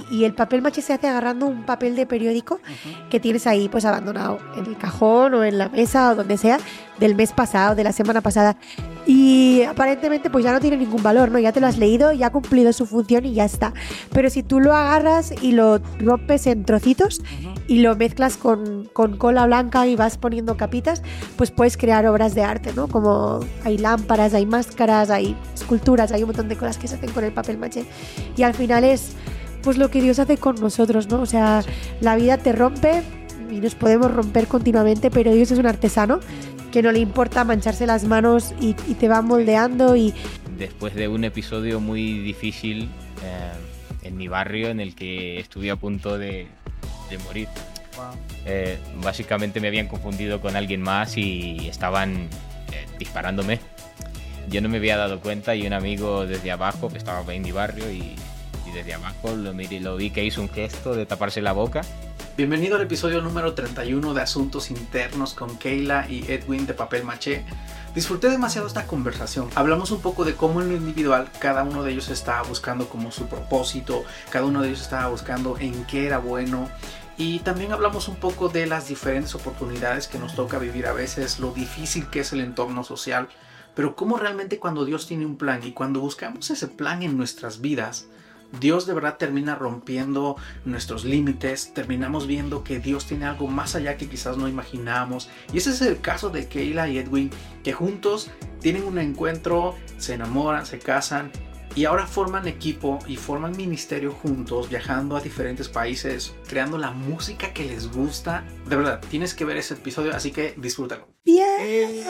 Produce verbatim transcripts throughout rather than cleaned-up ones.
y el papel maché se hace agarrando un papel de periódico uh-huh. que tienes ahí pues abandonado en el cajón o en la mesa o donde sea del mes pasado, de la semana pasada. Y aparentemente pues ya no tiene ningún valor, ¿no? Ya te lo has leído, ya ha cumplido su función y ya está. Pero si tú lo agarras y lo rompes en trocitos uh-huh. y lo mezclas con, con cola blanca y vas poniendo capitas, pues puedes crear obras de arte, ¿no? Como hay lámparas, hay máscaras, hay esculturas, hay un montón de cosas que se hacen con el papel maché. Y al final es pues lo que Dios hace con nosotros, ¿no? O sea, la vida te rompe y nos podemos romper continuamente, pero Dios es un artesano que no le importa mancharse las manos y, y te va moldeando. Y después de un episodio muy difícil eh, en mi barrio en el que estuve a punto de, de morir, wow. eh, básicamente me habían confundido con alguien más y estaban eh, disparándome. Yo no me había dado cuenta y un amigo desde abajo, que estaba en mi barrio, y, y desde abajo lo, miré, lo vi que hizo un gesto de taparse la boca. Bienvenido al episodio número treinta y uno de Asuntos Internos con Keila y Edwin de Papel Maché. Disfruté demasiado esta conversación. Hablamos un poco de cómo en lo individual cada uno de ellos estaba buscando como su propósito, cada uno de ellos estaba buscando en qué era bueno. Y también hablamos un poco de las diferentes oportunidades que nos toca vivir a veces, lo difícil que es el entorno social, pero cómo realmente cuando Dios tiene un plan y cuando buscamos ese plan en nuestras vidas, Dios de verdad termina rompiendo nuestros límites, terminamos viendo que Dios tiene algo más allá que quizás no imaginábamos. Y ese es el caso de Keila y Edwin, que juntos tienen un encuentro, se enamoran, se casan y ahora forman equipo y forman ministerio juntos, viajando a diferentes países, creando la música que les gusta. De verdad, tienes que ver ese episodio, así que disfrútalo. Bien.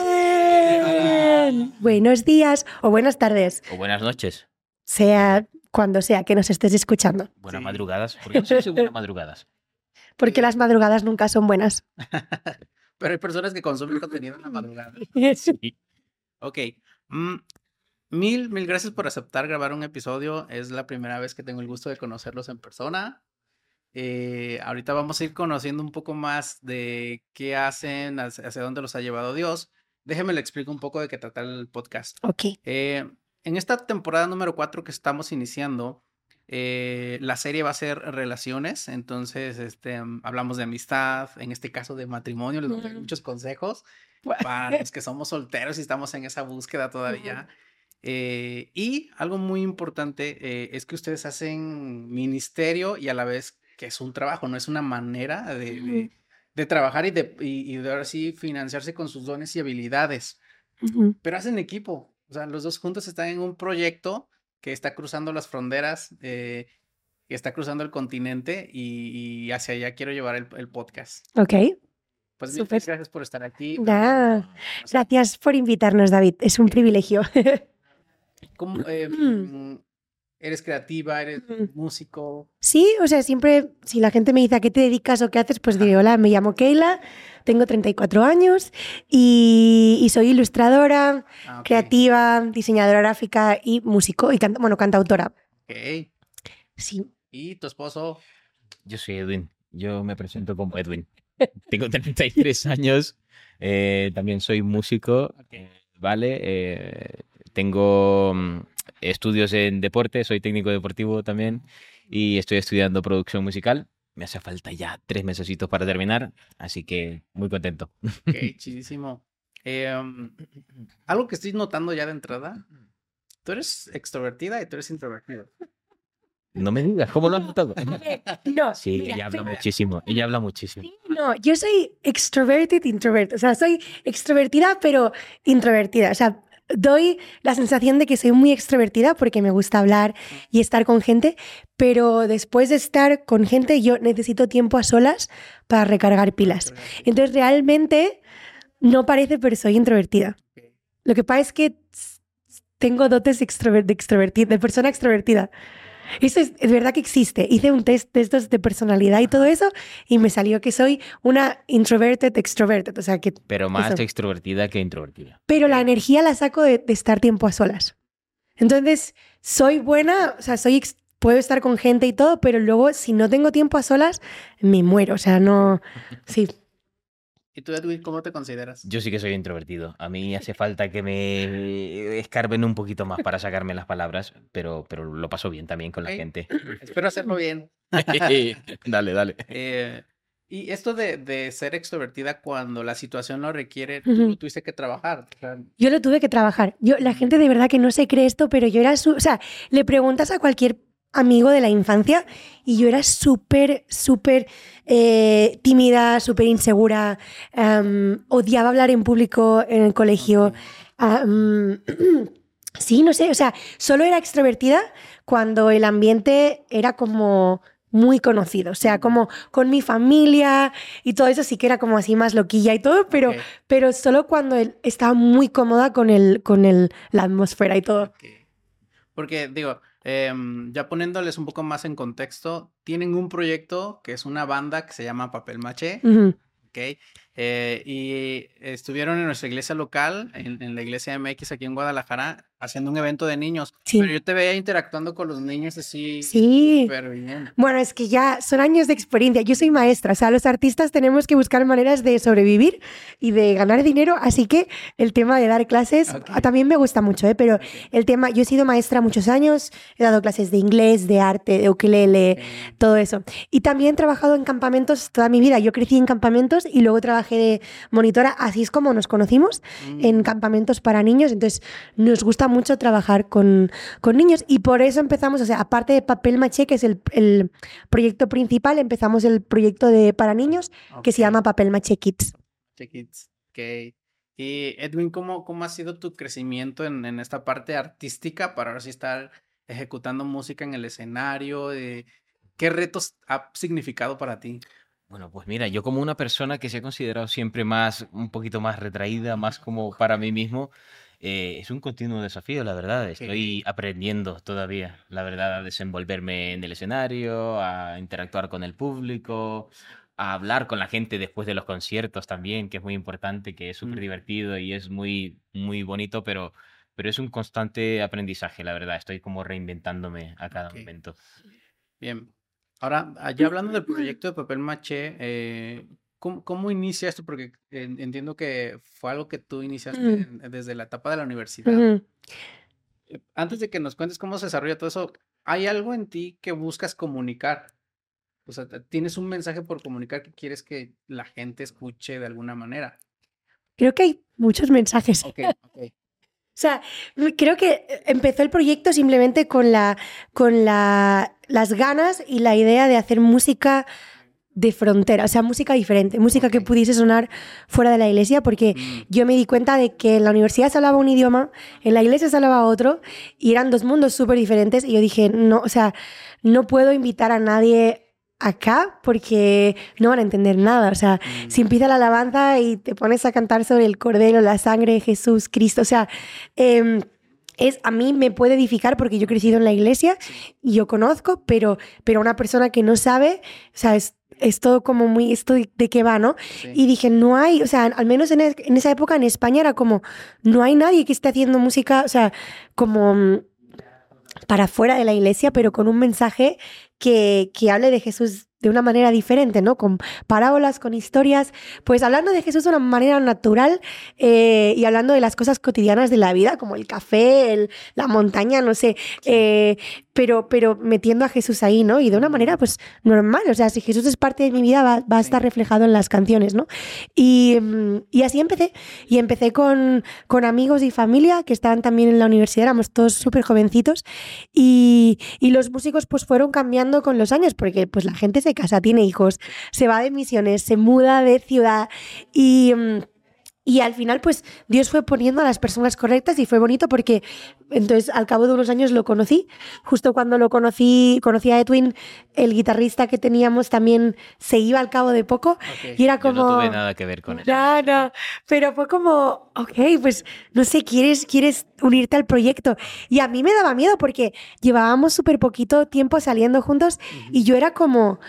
Bien. Buenos días o buenas tardes. O buenas noches. Sea cuando sea que nos estés escuchando. Buenas sí. madrugadas. ¿Por qué no se buenas madrugadas? Porque las madrugadas nunca son buenas. Pero hay personas que consumen contenido en la madrugada. Sí. Ok. Mm, mil, mil gracias por aceptar grabar un episodio. Es la primera vez que tengo el gusto de conocerlos en persona. Eh, ahorita vamos a ir conociendo un poco más de qué hacen, hacia, hacia dónde los ha llevado Dios. Déjenme le explico un poco de qué trata el podcast. Ok. Eh, En esta temporada número cuatro que estamos iniciando, eh, la serie va a ser relaciones, entonces este, um, hablamos de amistad, en este caso de matrimonio, les doy uh-huh. muchos consejos para los que somos solteros y estamos en esa búsqueda todavía. Uh-huh. Eh, y algo muy importante eh, es que ustedes hacen ministerio y a la vez que es un trabajo, no es una manera de, uh-huh. de, de trabajar y de, y, y de ahora sí financiarse con sus dones y habilidades, uh-huh. pero hacen equipo. O sea, los dos juntos están en un proyecto que está cruzando las fronteras, eh, que está cruzando el continente y, y hacia allá quiero llevar el, el podcast. Ok. Pues muchas gracias por estar aquí. Nah, gracias por invitarnos, David. Es un privilegio. ¿Cómo, eh, mm. ¿Eres creativa? ¿Eres mm. músico? Sí, o sea, siempre, si la gente me dice a qué te dedicas o qué haces, pues diré, hola, me llamo Keila, tengo treinta y cuatro años y, y soy ilustradora, ah, okay. creativa, diseñadora gráfica y músico, y canta, bueno, cantautora. Ok. Sí. ¿Y tu esposo? Yo soy Edwin, yo me presento como Edwin. Tengo treinta y tres años, eh, también soy músico, okay. ¿vale? Eh, tengo estudios en deporte, soy técnico deportivo también y estoy estudiando producción musical. Me hace falta ya tres mesecitos para terminar, así que muy contento. Ok, chidísimo. Eh, um, algo que estoy notando ya de entrada, tú eres extrovertida y tú eres introvertida. No me digas, ¿cómo lo has notado? No, sí, mira, ella habla pero... muchísimo, ella habla muchísimo. Sí, no, yo soy extroverted introvert, o sea, soy extrovertida pero introvertida, o sea, doy la sensación de que soy muy extrovertida porque me gusta hablar y estar con gente, pero después de estar con gente yo necesito tiempo a solas para recargar pilas. Entonces realmente no parece, pero soy introvertida. Lo que pasa es que tengo dotes extrover- de, extrovertida, de persona extrovertida. Eso es, es verdad que existe. Hice un test de estos de personalidad y todo eso y me salió que soy una introverted extroverted. O sea que Pero más eso. extrovertida que introvertida. Pero la energía la saco de, de estar tiempo a solas. Entonces, soy buena, o sea, soy ex- puedo estar con gente y todo, pero luego si no tengo tiempo a solas, me muero. O sea, no... Sí. ¿Y tú, Edwin, cómo te consideras? Yo sí que soy introvertido. A mí hace falta que me escarben un poquito más para sacarme las palabras, pero, pero lo paso bien también con la Ok. gente. Espero hacerlo bien. Dale, dale. Eh, y esto de, de ser extrovertida cuando la situación lo requiere, tú Ujú. lo tuviste que trabajar. O sea, Yo lo tuve que trabajar. Yo, la Ujú. gente de verdad que no se cree esto, pero yo era su, o sea, le preguntas a cualquier amigo de la infancia y yo era súper, súper eh, tímida, súper insegura, em, odiaba hablar en público en el colegio. ok. am, sí, no sé, o sea, solo era extrovertida cuando el ambiente era como muy conocido, o sea, como con mi familia y todo eso sí que era como así más loquilla y todo, pero, Ok, pero solo cuando él estaba muy cómoda con, el, con el, la atmósfera y todo. ok. Porque, digo, em, ya poniéndoles un poco más en contexto, tienen un proyecto que es una banda que se llama Papel Maché, Ujú. ¿ok? Eh, y estuvieron en nuestra iglesia local, en, en la iglesia M X aquí en Guadalajara, haciendo un evento de niños. Sí. Pero yo te veía interactuando con los niños así Sí. súper bien. Bueno, es que ya son años de experiencia. Yo soy maestra, o sea, los artistas tenemos que buscar maneras de sobrevivir y de ganar dinero, así que el tema de dar clases Ok. ah, también me gusta mucho, ¿eh? Pero Ok, el tema, yo he sido maestra muchos años, he dado clases de inglés, de arte, de ukelele, ok. todo eso. Y también he trabajado en campamentos toda mi vida. Yo crecí en campamentos y luego trabajé de monitora, así es como nos conocimos, en Mm, campamentos para niños. Entonces, nos gusta mucho trabajar con, con niños y por eso empezamos, o sea, aparte de Papel Maché, que es el, el proyecto principal, empezamos el proyecto de para niños que se ok. llama Papel Maché Kids. Check it. Ok. Y Edwin, ¿cómo, cómo ha sido tu crecimiento en, en esta parte artística para ahora sí estar ejecutando música en el escenario? Eh, ¿qué retos ha significado para ti? Bueno, pues mira, yo como una persona que se ha considerado siempre más, un poquito más retraída, más como para mí mismo, eh, es un continuo desafío, la verdad. Estoy aprendiendo todavía, la verdad, a desenvolverme en el escenario, a interactuar con el público, a hablar con la gente después de los conciertos también, que es muy importante, que es súper Mm, divertido y es muy, muy bonito, pero, pero es un constante aprendizaje, la verdad. Estoy como reinventándome a cada ok, momento. bien. Ahora, ah, ya hablando del proyecto de Papel Maché, eh, ¿cómo, cómo inicia esto? Porque en- entiendo que fue algo que tú iniciaste Ujú, en- desde la etapa de la universidad. ujú. Eh, Antes de que nos cuentes cómo se desarrolla todo eso, ¿hay algo en ti que buscas comunicar? O sea, te- tienes un mensaje por comunicar que quieres que la gente escuche de alguna manera. Creo que hay muchos mensajes. Ok, ok. O sea, m- creo que empezó el proyecto simplemente con la, con la, las ganas y la idea de hacer música de frontera, o sea, música diferente, música que Ok. pudiese sonar fuera de la iglesia, porque Mm, yo me di cuenta de que en la universidad se hablaba un idioma, en la iglesia se hablaba otro, y eran dos mundos súper diferentes, y yo dije, no, o sea, no puedo invitar a nadie acá porque no van a entender nada, o sea, mm, si empieza la alabanza y te pones a cantar sobre el Cordero, la sangre de Jesús, Cristo, o sea, em, es, a mí me puede edificar porque yo he crecido en la iglesia sí, y yo conozco, pero, pero una persona que no sabe, o sea, es, es todo como muy, esto de, de qué va, ¿no? sí. Y dije, no hay, o sea, al menos en, es- en esa época en España era como, no hay nadie que esté haciendo música, o sea, como mm, para fuera de la iglesia, pero con un mensaje que, que hable de Jesús de una manera diferente, ¿no? Con parábolas, con historias, pues hablando de Jesús de una manera natural eh, y hablando de las cosas cotidianas de la vida, como el café, el- la montaña, no sé, eh, pero, pero metiendo a Jesús ahí, ¿no? Y de una manera, pues, normal, o sea, si Jesús es parte de mi vida, va, va a estar Sí. reflejado en las canciones, ¿no? Y, mm, y así empecé, y empecé con, con amigos y familia que estaban también en la universidad, éramos todos súper jovencitos, y, y los músicos pues fueron cambiando con los años, porque pues la gente se casa, tiene hijos, se va de misiones, se muda de ciudad y... mm, y al final, pues, Dios fue poniendo a las personas correctas y fue bonito porque entonces al cabo de unos años lo conocí. Justo cuando lo conocí, conocí a Edwin, el guitarrista que teníamos también se iba al cabo de poco Ok. y era Yo como... no tuve nada que ver con eso. No, no, pero fue como, ok, pues no sé, ¿quieres, quieres unirte al proyecto? Y a mí me daba miedo porque llevábamos súper poquito tiempo saliendo juntos y Ujú, yo era como,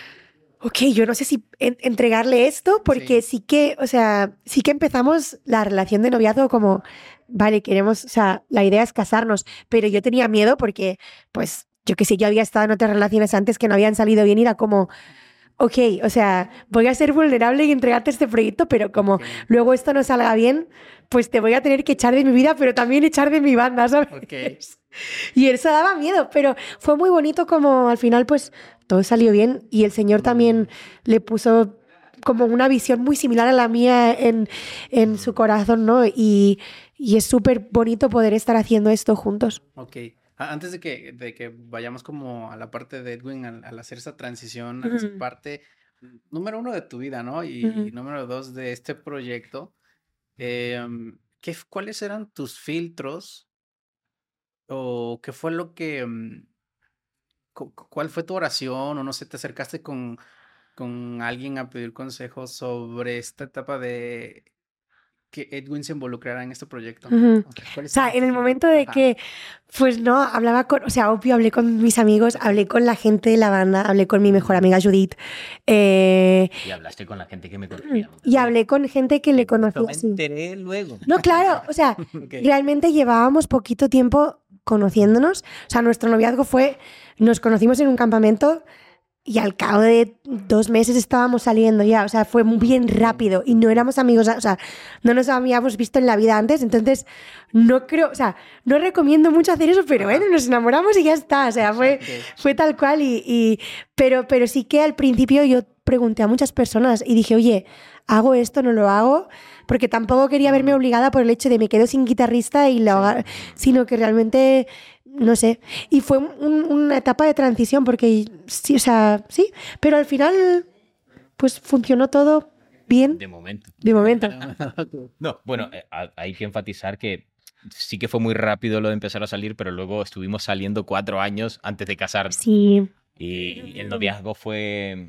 ok, yo no sé si en- entregarle esto porque sí, sí que, o sea, sí que empezamos la relación de noviazgo como, vale, queremos, o sea, la idea es casarnos, pero yo tenía miedo porque, pues, yo qué sé, yo había estado en otras relaciones antes que no habían salido bien y era como, ok, o sea, voy a ser vulnerable y entregarte este proyecto, pero como okay. luego esto no salga bien, pues te voy a tener que echar de mi vida, pero también echar de mi banda, ¿sabes? Okay. Y eso daba miedo, pero fue muy bonito como al final pues todo salió bien y el Señor también le puso como una visión muy similar a la mía en, en su corazón, ¿no? Y, y es súper bonito poder estar haciendo esto juntos. Ok. Antes de que, de que vayamos como a la parte de Edwin, al, al hacer esa transición, a esa uh-huh. parte número uno de tu vida, ¿no? Y, uh-huh. y número dos de este proyecto, eh, ¿qué, ¿cuáles eran tus filtros? ¿O qué fue lo que... ¿Cuál fue tu oración? O no sé, te acercaste con... con alguien a pedir consejos sobre esta etapa de que Edwin se involucrara en este proyecto. Uh-huh. O sea, en el momento de Ajá. que, pues no, hablaba con, o sea, obvio, hablé con mis amigos, hablé con la gente de la banda, hablé con mi mejor amiga Judith. Eh, y hablaste con la gente que me conocía. Y hablé con gente que le conocía. Me enteré luego. No, claro, o sea, okay. realmente llevábamos poquito tiempo conociéndonos. O sea, nuestro noviazgo fue, nos conocimos en un campamento. Y al cabo de dos meses estábamos saliendo ya, o sea, fue muy bien rápido y no éramos amigos, o sea, no nos habíamos visto en la vida antes, entonces no creo, o sea, no recomiendo mucho hacer eso, pero bueno, nos enamoramos y ya está, o sea, fue, fue tal cual y, y pero, pero sí que al principio yo pregunté a muchas personas y dije, oye, ¿hago esto, no lo hago? Porque tampoco quería verme obligada por el hecho de me quedo sin guitarrista y lo haga, sino que realmente... No sé, y fue un, una etapa de transición porque sí, o sea, sí, pero al final pues funcionó todo bien. De momento. De momento. No, bueno, eh, hay que enfatizar que sí que fue muy rápido lo de empezar a salir, pero luego estuvimos saliendo cuatro años antes de casarnos. Sí. Y el noviazgo fue,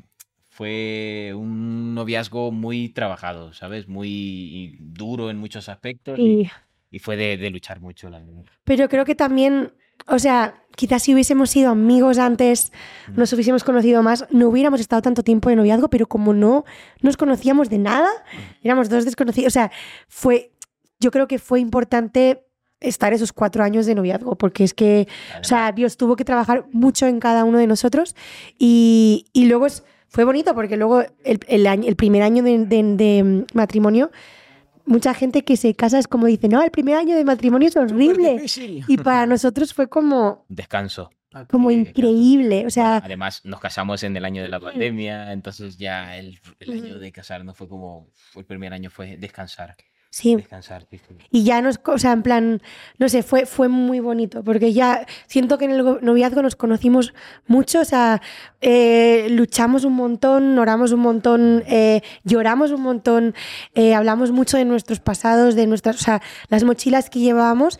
fue un noviazgo muy trabajado, ¿sabes? Muy duro en muchos aspectos sí. y, y fue de, de luchar mucho. La verdad. Pero creo que también... O sea, quizás si hubiésemos sido amigos antes, nos hubiésemos conocido más, no hubiéramos estado tanto tiempo de noviazgo, pero como no nos conocíamos de nada, éramos dos desconocidos. O sea, fue, yo creo que fue importante estar esos cuatro años de noviazgo, porque es que, o sea, Dios tuvo que trabajar mucho en cada uno de nosotros y, y luego es, fue bonito porque luego el, el, año, el primer año de, de, de matrimonio, mucha gente que se casa es como dice, no, el primer año de matrimonio es horrible. Y para nosotros fue como... Descanso. Como increíble. O sea, además, nos casamos en el año de la pandemia, entonces ya el, el año de casarnos fue como... El primer año fue descansar. Sí. Descansar. Sí, sí. Y ya nos... O sea, en plan... No sé, fue, fue muy bonito. Porque ya siento que en el noviazgo nos conocimos mucho. O sea, eh, luchamos un montón, oramos un montón, eh, lloramos un montón, eh, hablamos mucho de nuestros pasados, de nuestras... O sea, las mochilas que llevábamos.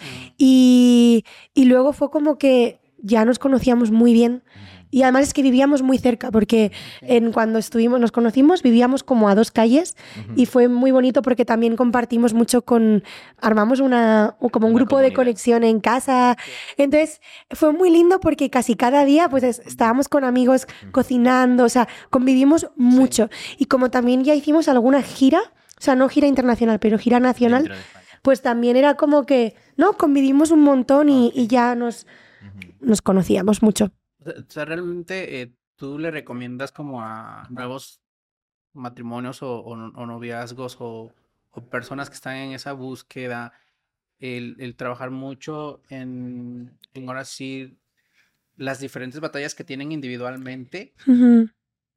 Y, y luego fue como que ya nos conocíamos muy bien. Y además es que vivíamos muy cerca, porque en, cuando estuvimos, nos conocimos vivíamos como a dos calles uh-huh. y fue muy bonito porque también compartimos mucho con... Armamos una, como un una grupo comunidad. De conexión en casa. Entonces fue muy lindo porque casi cada día pues estábamos con amigos uh-huh. cocinando, o sea, convivimos mucho. Sí. Y como también ya hicimos alguna gira, o sea, no gira internacional, pero gira nacional, pues también era como que, ¿no? Convivimos un montón y, okay. y ya nos, uh-huh. nos conocíamos mucho. O sea, realmente eh, tú le recomiendas como a nuevos matrimonios o, o, o noviazgos o, o personas que están en esa búsqueda el, el trabajar mucho en, en ahora sí las diferentes batallas que tienen individualmente, uh-huh.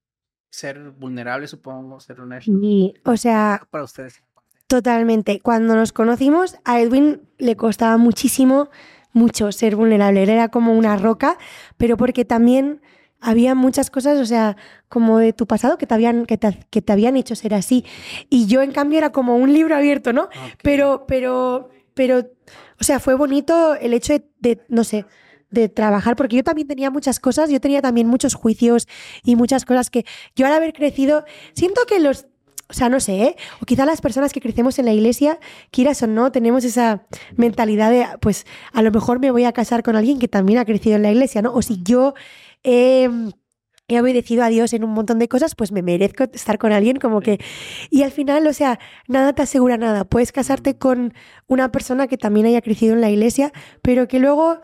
ser vulnerable, supongo, ser honesto. Sí, o sea, para ustedes. Totalmente. Cuando nos conocimos, a Edwin le costaba muchísimo mucho ser vulnerable, él era como una roca, pero porque también había muchas cosas, o sea, como de tu pasado que te habían, que te, que te habían hecho ser así, y yo en cambio era como un libro abierto, ¿no? Okay. Pero, pero, pero, o sea, fue bonito el hecho de, de, no sé, de trabajar, porque yo también tenía muchas cosas, yo tenía también muchos juicios y muchas cosas que yo al haber crecido, siento que los O sea, no sé, ¿eh? O quizá las personas que crecemos en la iglesia, quieras o no, tenemos esa mentalidad de, pues, a lo mejor me voy a casar con alguien que también ha crecido en la iglesia, ¿no? O si yo eh, he obedecido a Dios en un montón de cosas, pues me merezco estar con alguien como que... Y al final, o sea, nada te asegura nada. Puedes casarte con una persona que también haya crecido en la iglesia, pero que luego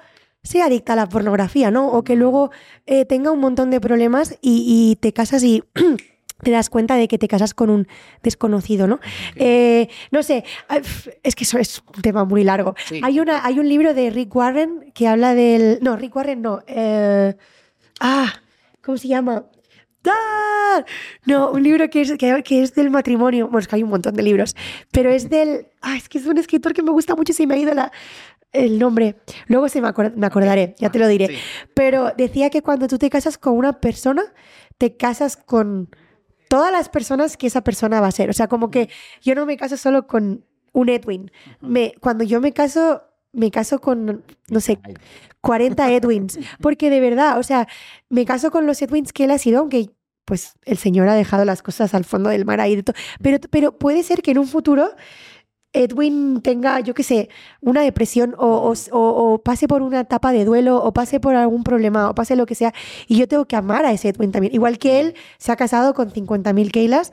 sea adicta a la pornografía, ¿no? O que luego eh, tenga un montón de problemas y, y te casas y te das cuenta de que te casas con un desconocido, ¿no? Eh, no sé, es que eso es un tema muy largo. Sí. Hay, una, hay un libro de Rick Warren que habla del... No, Rick Warren no. Eh, ah, ¿cómo se llama? ¡Ah! No, un libro que es, que, que es del matrimonio. Bueno, es que hay un montón de libros, pero es del... Ah, es que es un escritor que me gusta mucho y se me ha ido la... el nombre. Luego se me, acord- me acordaré, ya te lo diré. Sí. Pero decía que cuando tú te casas con una persona, te casas con todas las personas que esa persona va a ser. O sea, como que yo no me caso solo con un Edwin. Me, cuando yo me caso, me caso con, no sé, cuarenta Edwins. Porque de verdad, o sea, me caso con los Edwins que él ha sido, aunque pues el Señor ha dejado las cosas al fondo del mar ahí. De todo. Pero, pero puede ser que en un futuro Edwin tenga, yo qué sé, una depresión o, o, o pase por una etapa de duelo o pase por algún problema o pase lo que sea y yo tengo que amar a ese Edwin también. Igual que él se ha casado con cincuenta mil Keilas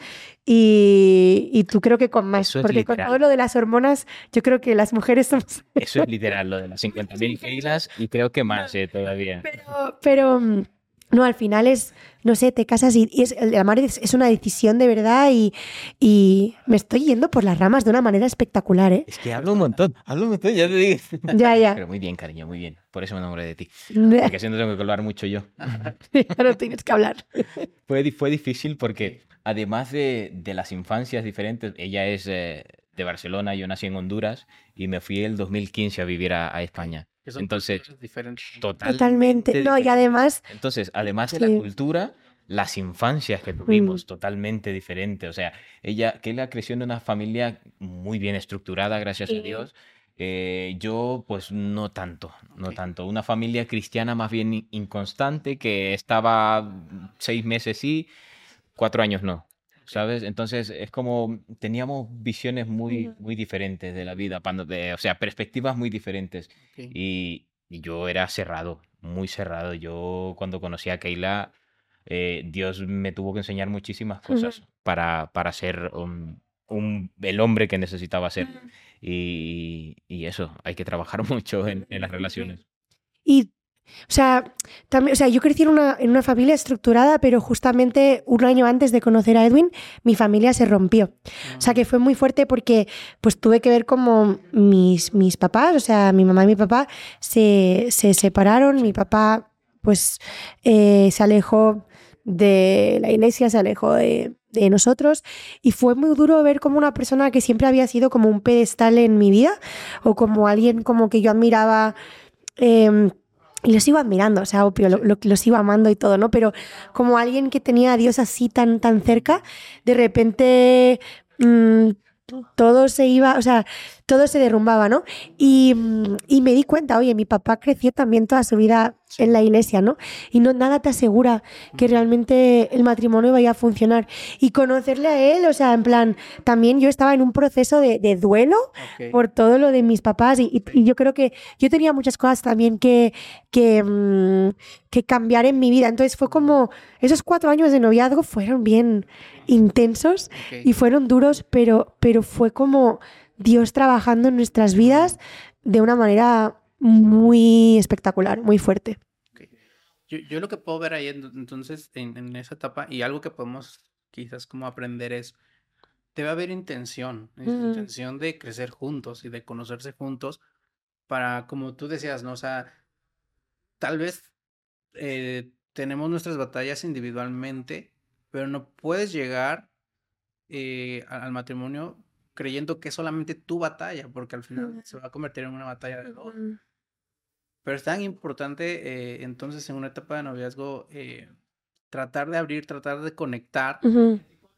y, y tú creo que con más. Eso es porque literal. Con todo lo de las hormonas yo creo que las mujeres somos... Eso es literal, lo de las cincuenta mil Keilas y creo que más eh, todavía. Pero... pero no, al final es, no sé, te casas y, y es, el amar es, es una decisión de verdad y, y me estoy yendo por las ramas de una manera espectacular, ¿eh? Es que hablo un montón, hablo un montón, ya te digo. Ya, ya. Pero muy bien, cariño, muy bien. Por eso me enamoré de ti. Porque así no tengo que hablar mucho yo. Ya no tienes que hablar. Fue, fue difícil porque además de, de las infancias diferentes, ella es eh, de Barcelona, yo nací en Honduras y me fui el dos mil quince a vivir a, a España. Entonces, totalmente. totalmente. No, y además... Entonces, además de sí. la cultura, las infancias que tuvimos, mm. totalmente diferentes. O sea, ella, Keila creció en una familia muy bien estructurada, gracias sí. a Dios. Eh, yo, pues, no tanto, no okay. tanto. Una familia cristiana más bien inconstante, que estaba seis meses sí, cuatro años no. ¿Sabes? Entonces es como teníamos visiones muy, muy diferentes de la vida, de, o sea, perspectivas muy diferentes. Okay. Y, y yo era cerrado, muy cerrado. Yo cuando conocí a Keila, eh, Dios me tuvo que enseñar muchísimas cosas uh-huh. para, para ser un, un, el hombre que necesitaba ser. Uh-huh. Y, y eso, hay que trabajar mucho en, en las relaciones. Y O sea, también, o sea, yo crecí en una, en una familia estructurada, pero justamente un año antes de conocer a Edwin, mi familia se rompió. Uh-huh. O sea, que fue muy fuerte porque pues tuve que ver cómo mis, mis papás, o sea, mi mamá y mi papá se, se separaron. Mi papá pues eh, se alejó de la iglesia, se alejó de, de nosotros y fue muy duro ver como una persona que siempre había sido como un pedestal en mi vida o como alguien como que yo admiraba... Eh, Y lo sigo admirando, o sea, obvio, lo, lo, lo sigo amando y todo, ¿no? Pero como alguien que tenía a Dios así tan, tan cerca, de repente mmm, todo se iba, o sea, todo se derrumbaba, ¿no? Y, y me di cuenta, oye, mi papá creció también toda su vida en la iglesia, ¿no? Y no, nada te asegura que realmente el matrimonio vaya a funcionar. Y conocerle a él, o sea, en plan, también yo estaba en un proceso de, de duelo okay. por todo lo de mis papás y, y, y yo creo que yo tenía muchas cosas también que, que, mmm, que cambiar en mi vida. Entonces fue como, esos cuatro años de noviazgo fueron bien intensos okay. y fueron duros, pero, pero fue como Dios trabajando en nuestras vidas de una manera muy espectacular, muy fuerte. Okay. Yo, yo lo que puedo ver ahí entonces en, en esa etapa y algo que podemos quizás como aprender es, debe haber intención, mm. intención de crecer juntos y de conocerse juntos para, como tú decías, ¿no? O sea, tal vez eh, tenemos nuestras batallas individualmente, pero no puedes llegar eh, al matrimonio creyendo que es solamente tu batalla, porque al final uh-huh. se va a convertir en una batalla de dos. Uh-huh. Pero es tan importante eh, entonces en una etapa de noviazgo eh, tratar de abrir, tratar de conectar uh-huh.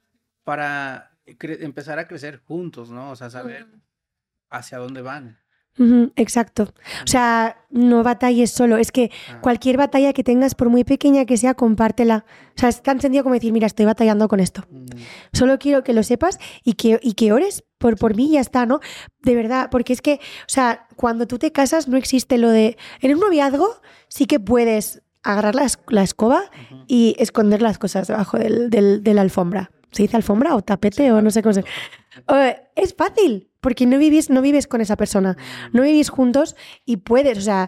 para cre- empezar a crecer juntos, ¿no? O sea, saber uh-huh. hacia dónde van. Uh-huh, exacto. O sea, no batalles solo. Es que ah. cualquier batalla que tengas, por muy pequeña que sea, compártela. O sea, es tan sencillo como decir, mira, estoy batallando con esto. Uh-huh. Solo quiero que lo sepas y que, y que ores por, por mí y ya está, ¿no? De verdad, porque es que, o sea, cuando tú te casas no existe lo de... En un noviazgo sí que puedes agarrar la, la escoba uh-huh. y esconder las cosas debajo del, del, de la alfombra. ¿Se dice alfombra o tapete sí, o no sé cómo se... Uh, es fácil, porque no vivís, no vives con esa persona, no vivís juntos y puedes, o sea,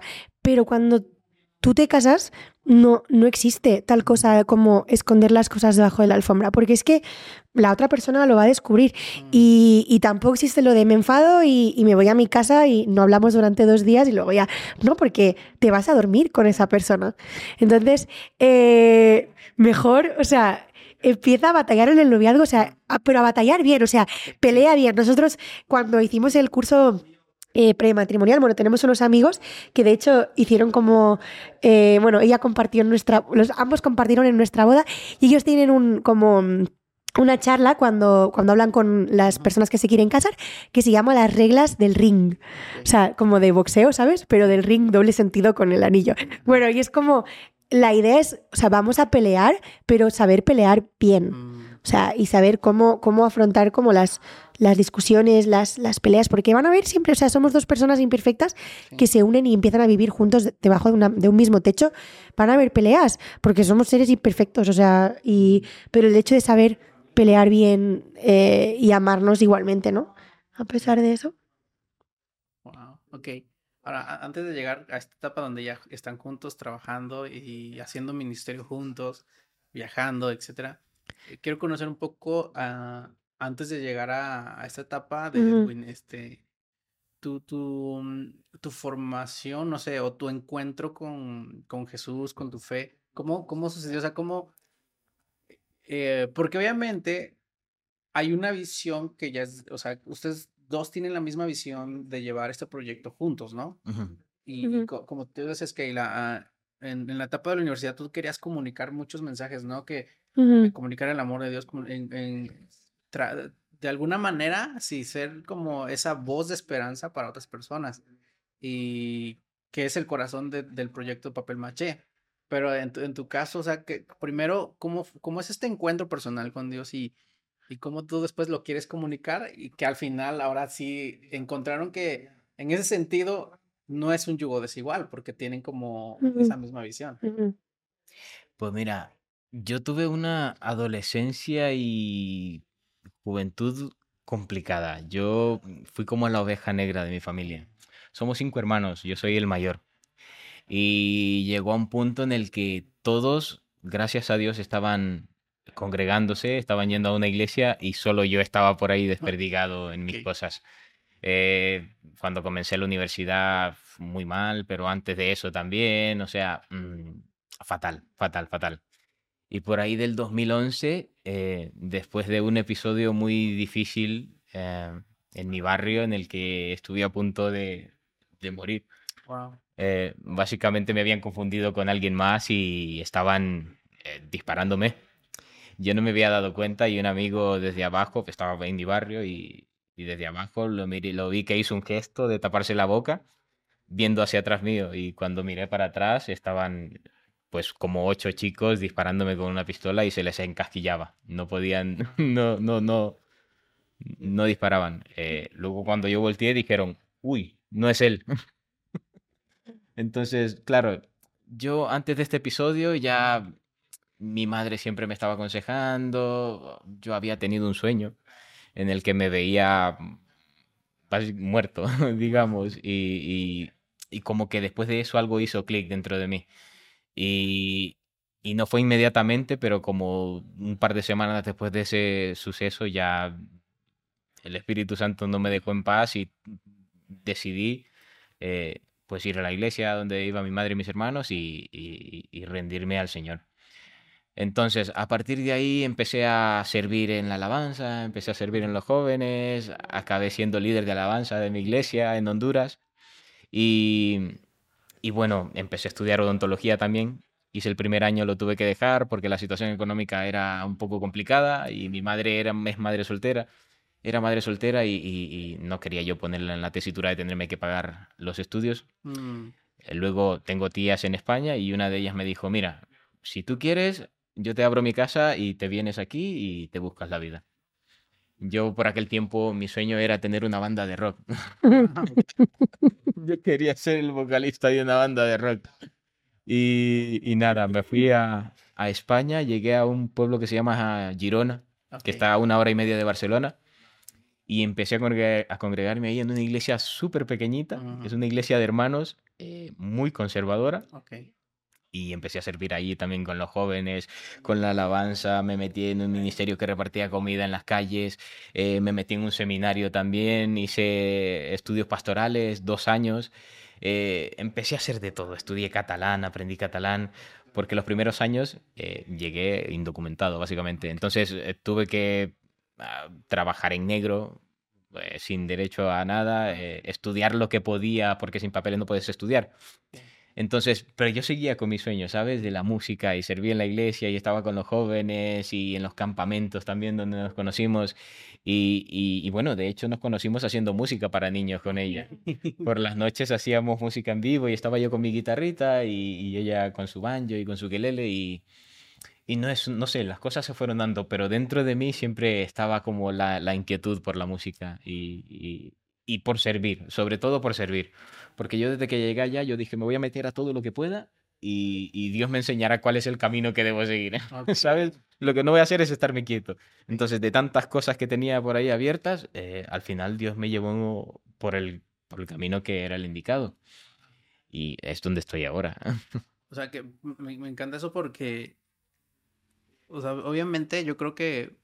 pero cuando tú te casas, no, no existe tal cosa como esconder las cosas debajo de la alfombra, porque es que la otra persona lo va a descubrir. Y, y tampoco existe lo de me enfado y, y me voy a mi casa y no hablamos durante dos días y luego ya... No, porque te vas a dormir con esa persona. Entonces, eh, mejor, o sea... Empieza a batallar en el noviazgo, o sea, a, pero a batallar bien, o sea, pelea bien. Nosotros, cuando hicimos el curso eh, prematrimonial, bueno, tenemos unos amigos que de hecho hicieron como, eh, bueno, ella compartió en nuestra, los, ambos compartieron en nuestra boda y ellos tienen un, como una charla cuando, cuando hablan con las personas que se quieren casar que se llama las reglas del ring. O sea, como de boxeo, ¿sabes? Pero del ring doble sentido con el anillo. Bueno, y es como... La idea es, o sea, vamos a pelear, pero saber pelear bien. O sea, y saber cómo, cómo afrontar como las, las discusiones, las, las peleas, porque van a haber siempre, o sea, somos dos personas imperfectas sí. que se unen y empiezan a vivir juntos debajo de, una, de un mismo techo. Van a haber peleas, porque somos seres imperfectos, o sea, y, pero el hecho de saber pelear bien eh, y amarnos igualmente, ¿no? A pesar de eso. Wow, ok. Ahora, antes de llegar a esta etapa donde ya están juntos trabajando y haciendo ministerio juntos, viajando, etcétera, eh, quiero conocer un poco, uh, antes de llegar a, a esta etapa de Uh-huh. Edwin, este, tu, tu, tu formación, no sé, o tu encuentro con, con Jesús, con tu fe, ¿cómo, cómo sucedió? O sea, ¿cómo? Eh, porque obviamente hay una visión que ya es, o sea, ustedes dos tienen la misma visión de llevar este proyecto juntos, ¿no? Uh-huh. Y, Uh-huh. y co como tú dices, Keila, uh, en, en la etapa de la universidad tú querías comunicar muchos mensajes, ¿no? Que Uh-huh. eh, comunicar el amor de Dios en, en de alguna manera, sí, ser como esa voz de esperanza para otras personas. Y que es el corazón de, del proyecto Papel Maché. Pero en tu, en tu caso, o sea, que primero, ¿cómo, cómo es este encuentro personal con Dios y y cómo tú después lo quieres comunicar y que al final ahora sí encontraron que en ese sentido no es un yugo desigual porque tienen como Uh-huh. esa misma visión? Uh-huh. Pues mira, yo tuve una adolescencia y juventud complicada. Yo fui como la oveja negra de mi familia. Somos cinco hermanos, yo soy el mayor. Y llegó a un punto en el que todos, gracias a Dios, estaban congregándose, estaban yendo a una iglesia y solo yo estaba por ahí desperdigado en mis Ok. cosas. Eh, cuando comencé la universidad, muy mal, pero antes de eso también, o sea, mm, fatal, fatal, fatal. Y por ahí del dos mil once, eh, después de un episodio muy difícil eh, en mi barrio en el que estuve a punto de, de morir, Wow. eh, básicamente me habían confundido con alguien más y estaban eh, disparándome. Yo no me había dado cuenta y un amigo desde abajo, que estaba en mi barrio y, y desde abajo lo, miré, lo vi que hizo un gesto de taparse la boca viendo hacia atrás mío y cuando miré para atrás estaban pues como ocho chicos disparándome con una pistola y se les encasquillaba. No podían, no, no, no, no disparaban. Eh, luego cuando yo volteé dijeron, uy, no es él. Entonces, claro, yo antes de este episodio ya mi madre siempre me estaba aconsejando, yo había tenido un sueño en el que me veía casi muerto, digamos, y, y, y como que después de eso algo hizo clic dentro de mí. Y, y no fue inmediatamente, pero como un par de semanas después de ese suceso ya el Espíritu Santo no me dejó en paz y decidí eh, pues ir a la iglesia donde iba mi madre y mis hermanos y, y, y rendirme al Señor. Entonces, a partir de ahí empecé a servir en la alabanza, empecé a servir en los jóvenes, acabé siendo líder de alabanza de mi iglesia en Honduras y, y bueno, empecé a estudiar odontología también. Hice el primer año, lo tuve que dejar porque la situación económica era un poco complicada y mi madre era, es madre soltera, era madre soltera y, y- y no quería yo ponerla en la tesitura de tenerme que pagar los estudios. Mm, Eh, Luego tengo tías en España y una de ellas me dijo, mira, si tú quieres, yo te abro mi casa y te vienes aquí y te buscas la vida. Yo por aquel tiempo mi sueño era tener una banda de rock. wow. Yo quería ser el vocalista de una banda de rock. Y, y nada, me fui a, a España, llegué a un pueblo que se llama Girona, que Ok. está a una hora y media de Barcelona. y empecé a, congregar, a congregarme ahí en una iglesia súper pequeñita, Ujú. es una iglesia de hermanos eh, muy conservadora. Ok. Y empecé a servir allí también con los jóvenes, con la alabanza, me metí en un ministerio que repartía comida en las calles, eh, me metí en un seminario también, hice estudios pastorales, dos años, eh, empecé a hacer de todo, estudié catalán, aprendí catalán, porque los primeros años eh, llegué indocumentado, básicamente. Entonces eh, tuve que ah, trabajar en negro, eh, sin derecho a nada, eh, estudiar lo que podía, porque sin papeles no puedes estudiar. Entonces, pero yo seguía con mis sueños, ¿sabes? De la música y serví en la iglesia y estaba con los jóvenes y en los campamentos también donde nos conocimos. Y, y, y bueno, de hecho nos conocimos haciendo música para niños con ella. Por las noches hacíamos música en vivo y estaba yo con mi guitarrita y, y ella con su banjo y con su ukelele y, y no es, no sé, las cosas se fueron dando, pero dentro de mí siempre estaba como la, la inquietud por la música y, y, y por servir, sobre todo por servir. Porque yo desde que llegué allá, yo dije, me voy a meter a todo lo que pueda y, y Dios me enseñará cuál es el camino que debo seguir. Ok. ¿Sabes? Lo que no voy a hacer es estarme quieto. Entonces, de tantas cosas que tenía por ahí abiertas, eh, al final Dios me llevó por el, por el camino que era el indicado. Y es donde estoy ahora. O sea, que me, me encanta eso porque, o sea, obviamente yo creo que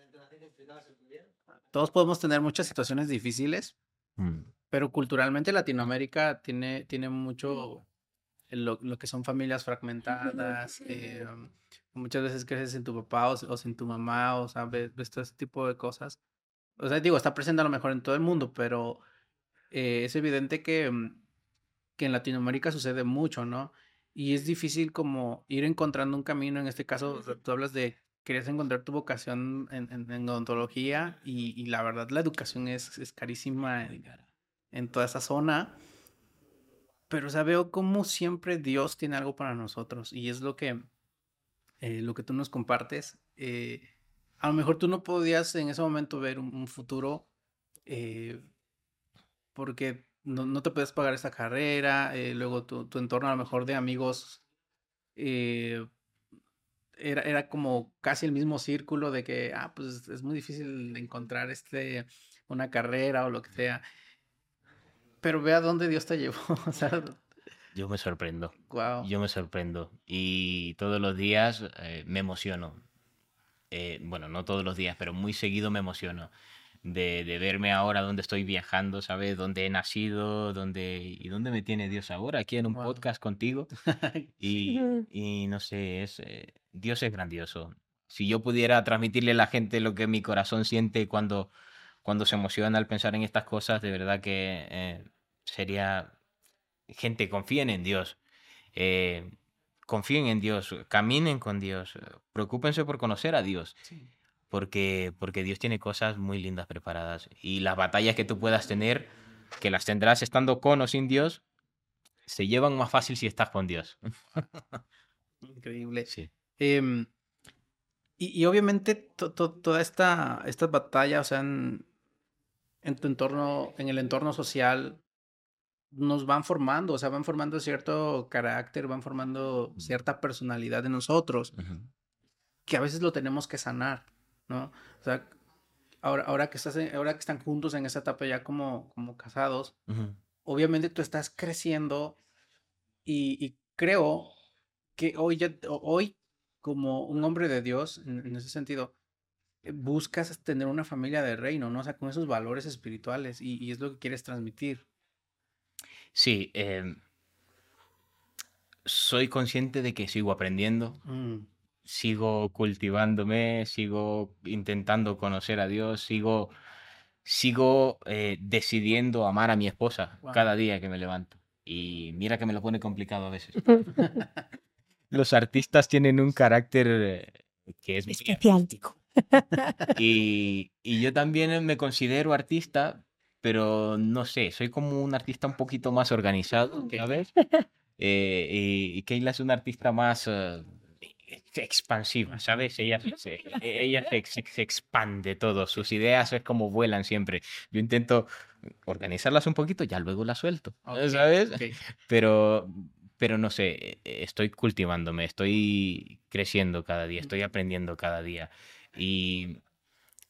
todos podemos tener muchas situaciones difíciles, Mm. pero culturalmente Latinoamérica tiene, tiene mucho lo, lo que son familias fragmentadas. eh, muchas veces creces sin tu papá o, o sin tu mamá, o sea, ves, ves todo ese tipo de cosas. O sea, digo, está presente a lo mejor en todo el mundo, pero eh, es evidente que, mm, que en Latinoamérica sucede mucho, ¿no? Y es difícil como ir encontrando un camino. En este caso, o sea, tú hablas de querías encontrar tu vocación en, en, en odontología y, y la verdad la educación es, es carísima en, en toda esa zona. Pero, o sea, veo como siempre Dios tiene algo para nosotros y es lo que, eh, lo que tú nos compartes. Eh, a lo mejor tú no podías en ese momento ver un, un futuro eh, porque no, no te puedes pagar esa carrera, eh, luego tu, tu entorno a lo mejor de amigos eh, era, era como casi el mismo círculo de que, ah, pues es muy difícil encontrar este, una carrera o lo que sea, pero ve a dónde Dios te llevó, o sea, Yo me sorprendo. wow. Yo me sorprendo. Y todos los días eh, me emociono. Eh, bueno, no todos los días, pero muy seguido me emociono. De, de verme ahora donde estoy viajando, ¿sabes? Dónde he nacido, dónde, y dónde me tiene Dios ahora, aquí en un Wow. podcast contigo. Y, y no sé, es, eh, Dios es grandioso. Si yo pudiera transmitirle a la gente lo que mi corazón siente cuando, cuando se emociona al pensar en estas cosas, de verdad que eh, sería, gente, confíen en Dios. Eh, confíen en Dios, caminen con Dios, eh, preocúpense por conocer a Dios, Sí. porque, porque Dios tiene cosas muy lindas preparadas. Y las batallas que tú puedas tener, que las tendrás estando con o sin Dios, se llevan más fácil si estás con Dios. Increíble. Sí. Em, y, y obviamente to- to- toda esta, esta batalla, o sea, en, en tu entorno, en el entorno social, nos van formando, o sea, van formando cierto carácter, van formando cierta personalidad de nosotros, Ujú. que a veces lo tenemos que sanar, ¿no? O sea, ahora, ahora que estás en- ahora que están juntos en esa etapa ya como, como casados, Ujú. obviamente tú estás creciendo y, y creo que hoy, ya, o- hoy, como un hombre de Dios, en, en ese sentido, eh, buscas tener una familia de reino, ¿no? O sea, con esos valores espirituales y, y es lo que quieres transmitir. Sí, em, soy consciente de que sigo aprendiendo, Mm, sigo cultivándome, sigo intentando conocer a Dios, sigo, sigo eh, decidiendo amar a mi esposa wow. cada día que me levanto. Y mira que me lo pone complicado a veces. Los artistas tienen un carácter eh, que es muy Especial. artístico. Y, y yo también me considero artista, pero no sé, soy como un artista un poquito más organizado, Ok. ¿sabes? Eh, y, y Keila es una artista más eh, expansiva, ¿sabes? Ella, se, ella se, se- se expande todo, sus ideas es como vuelan siempre. Yo intento organizarlas un poquito, ya luego las suelto, Ok, ¿sabes? ok. Pero, pero no sé, eh, estoy cultivándome, estoy creciendo cada día, estoy aprendiendo cada día. Y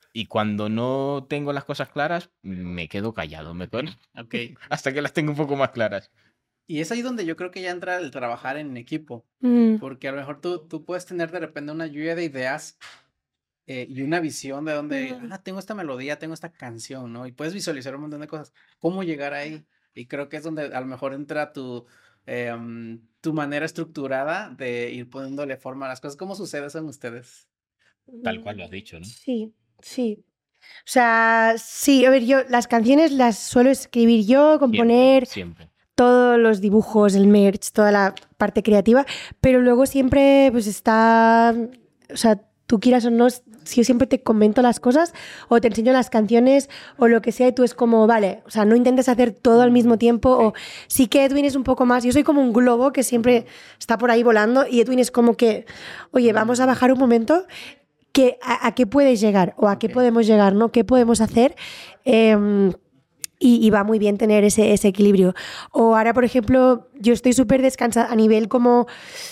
Y cuando no tengo las cosas claras, me quedo callado, me pone. Okay. Hasta que las tengo un poco más claras. Y es ahí donde yo creo que ya entra el trabajar en equipo. Mm. Porque a lo mejor tú, tú puedes tener de repente una lluvia de ideas eh, y una visión de donde, Mm. ah, tengo esta melodía, tengo esta canción, ¿no? Y puedes visualizar un montón de cosas. ¿Cómo llegar ahí? Y creo que es donde a lo mejor entra tu, eh, um, tu manera estructurada de ir poniéndole forma a las cosas. ¿Cómo sucede eso en ustedes? Tal cual lo has dicho, ¿no? Sí, sí. O sea, sí, a ver, yo las canciones las suelo escribir yo, componer Siempre, siempre. todos los dibujos, el merch, toda la parte creativa, pero luego siempre pues está, o sea, tú quieras o no, si yo siempre te comento las cosas o te enseño las canciones o lo que sea y tú es como, vale, o sea, no intentes hacer todo al mismo tiempo o sí que Edwin es un poco más, yo soy como un globo que siempre está por ahí volando y Edwin es como que, oye, vamos a bajar un momento. Que, a, ¿A qué puedes llegar? ¿O a qué Ok. podemos llegar? ¿No? ¿Qué podemos hacer? Eh, y, y va muy bien tener ese, ese equilibrio. O ahora, por ejemplo, yo estoy súper descansada a nivel como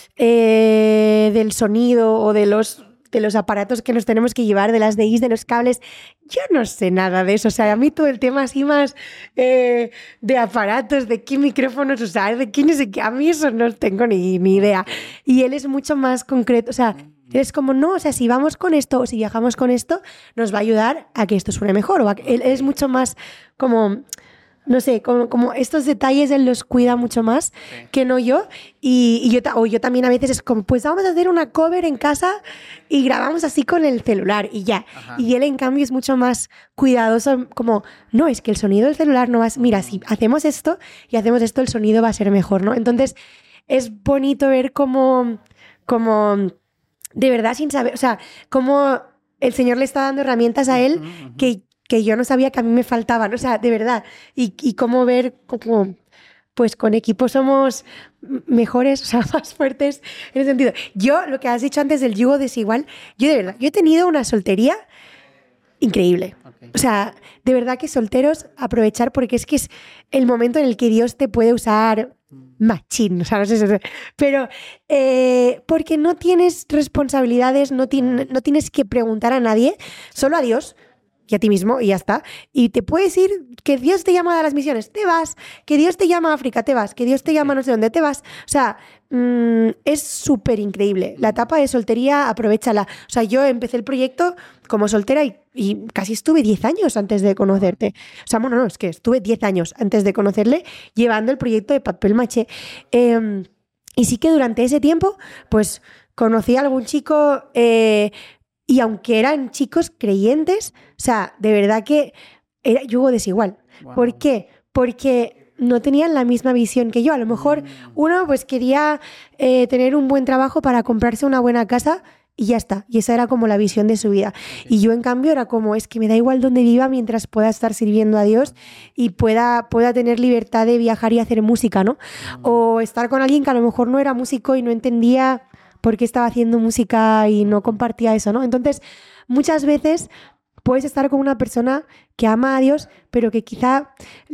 eh, del sonido o de los, de los aparatos que nos tenemos que llevar, de las D Is, de los cables. Yo no sé nada de eso. O sea, a mí todo el tema así más eh, de aparatos, de qué micrófonos usar, de qué no sé qué, a mí eso no tengo ni, ni idea. Y él es mucho más concreto. O sea, es como, no, o sea, si vamos con esto o si viajamos con esto, nos va a ayudar a que esto suene mejor. O a que, él es mucho más como, no sé, como, como estos detalles él los cuida mucho más Sí. que no yo. Y, y yo, ta- o yo también a veces es como, pues vamos a hacer una cover en casa y grabamos así con el celular y ya. Ajá. Y él, en cambio, es mucho más cuidadoso, como, no, es que el sonido del celular no va a... Mira, si hacemos esto y hacemos esto, el sonido va a ser mejor, ¿no? Entonces, es bonito ver cómo... cómo de verdad, sin saber, o sea, cómo el Señor le está dando herramientas a él Ujú, ujú. que, que yo no sabía que a mí me faltaban, o sea, de verdad. Y, y cómo ver cómo, pues con equipo somos m- mejores, o sea, más fuertes en ese sentido. Yo, lo que has dicho antes del yugo desigual, yo de verdad, yo he tenido una soltería increíble. Ok. O sea, de verdad que solteros, aprovechar porque es que es el momento en el que Dios te puede usar machín, o sea, no sé, si- pero eh, porque no tienes responsabilidades, no, tien- no tienes que preguntar a nadie, solo a Dios y a ti mismo y ya está. Y te puedes ir, que Dios te llama a las misiones, te vas, que Dios te llama a África, te vas, que Dios te llama a no sé dónde, te vas. O sea, mm, es súper increíble. La etapa de soltería, aprovéchala. O sea, yo empecé el proyecto como soltera y, y casi estuve diez años antes de conocerte. O sea, bueno, no, es que estuve diez años antes de conocerle llevando el proyecto de Papel Maché. Eh, y sí que durante ese tiempo, pues conocí a algún chico... Eh, y aunque eran chicos creyentes, o sea, de verdad que era yugo desigual. Wow. ¿Por qué? Porque no tenían la misma visión que yo. A lo mejor Mm. uno pues quería eh, tener un buen trabajo para comprarse una buena casa y ya está. Y esa era como la visión de su vida. Ok. Y yo, en cambio, era como, es que me da igual dónde viva mientras pueda estar sirviendo a Dios y pueda, pueda tener libertad de viajar y hacer música, ¿no? O estar con alguien que a lo mejor no era músico y no entendía por qué estaba haciendo música y no compartía eso, ¿no? Entonces, muchas veces puedes estar con una persona que ama a Dios, pero que quizá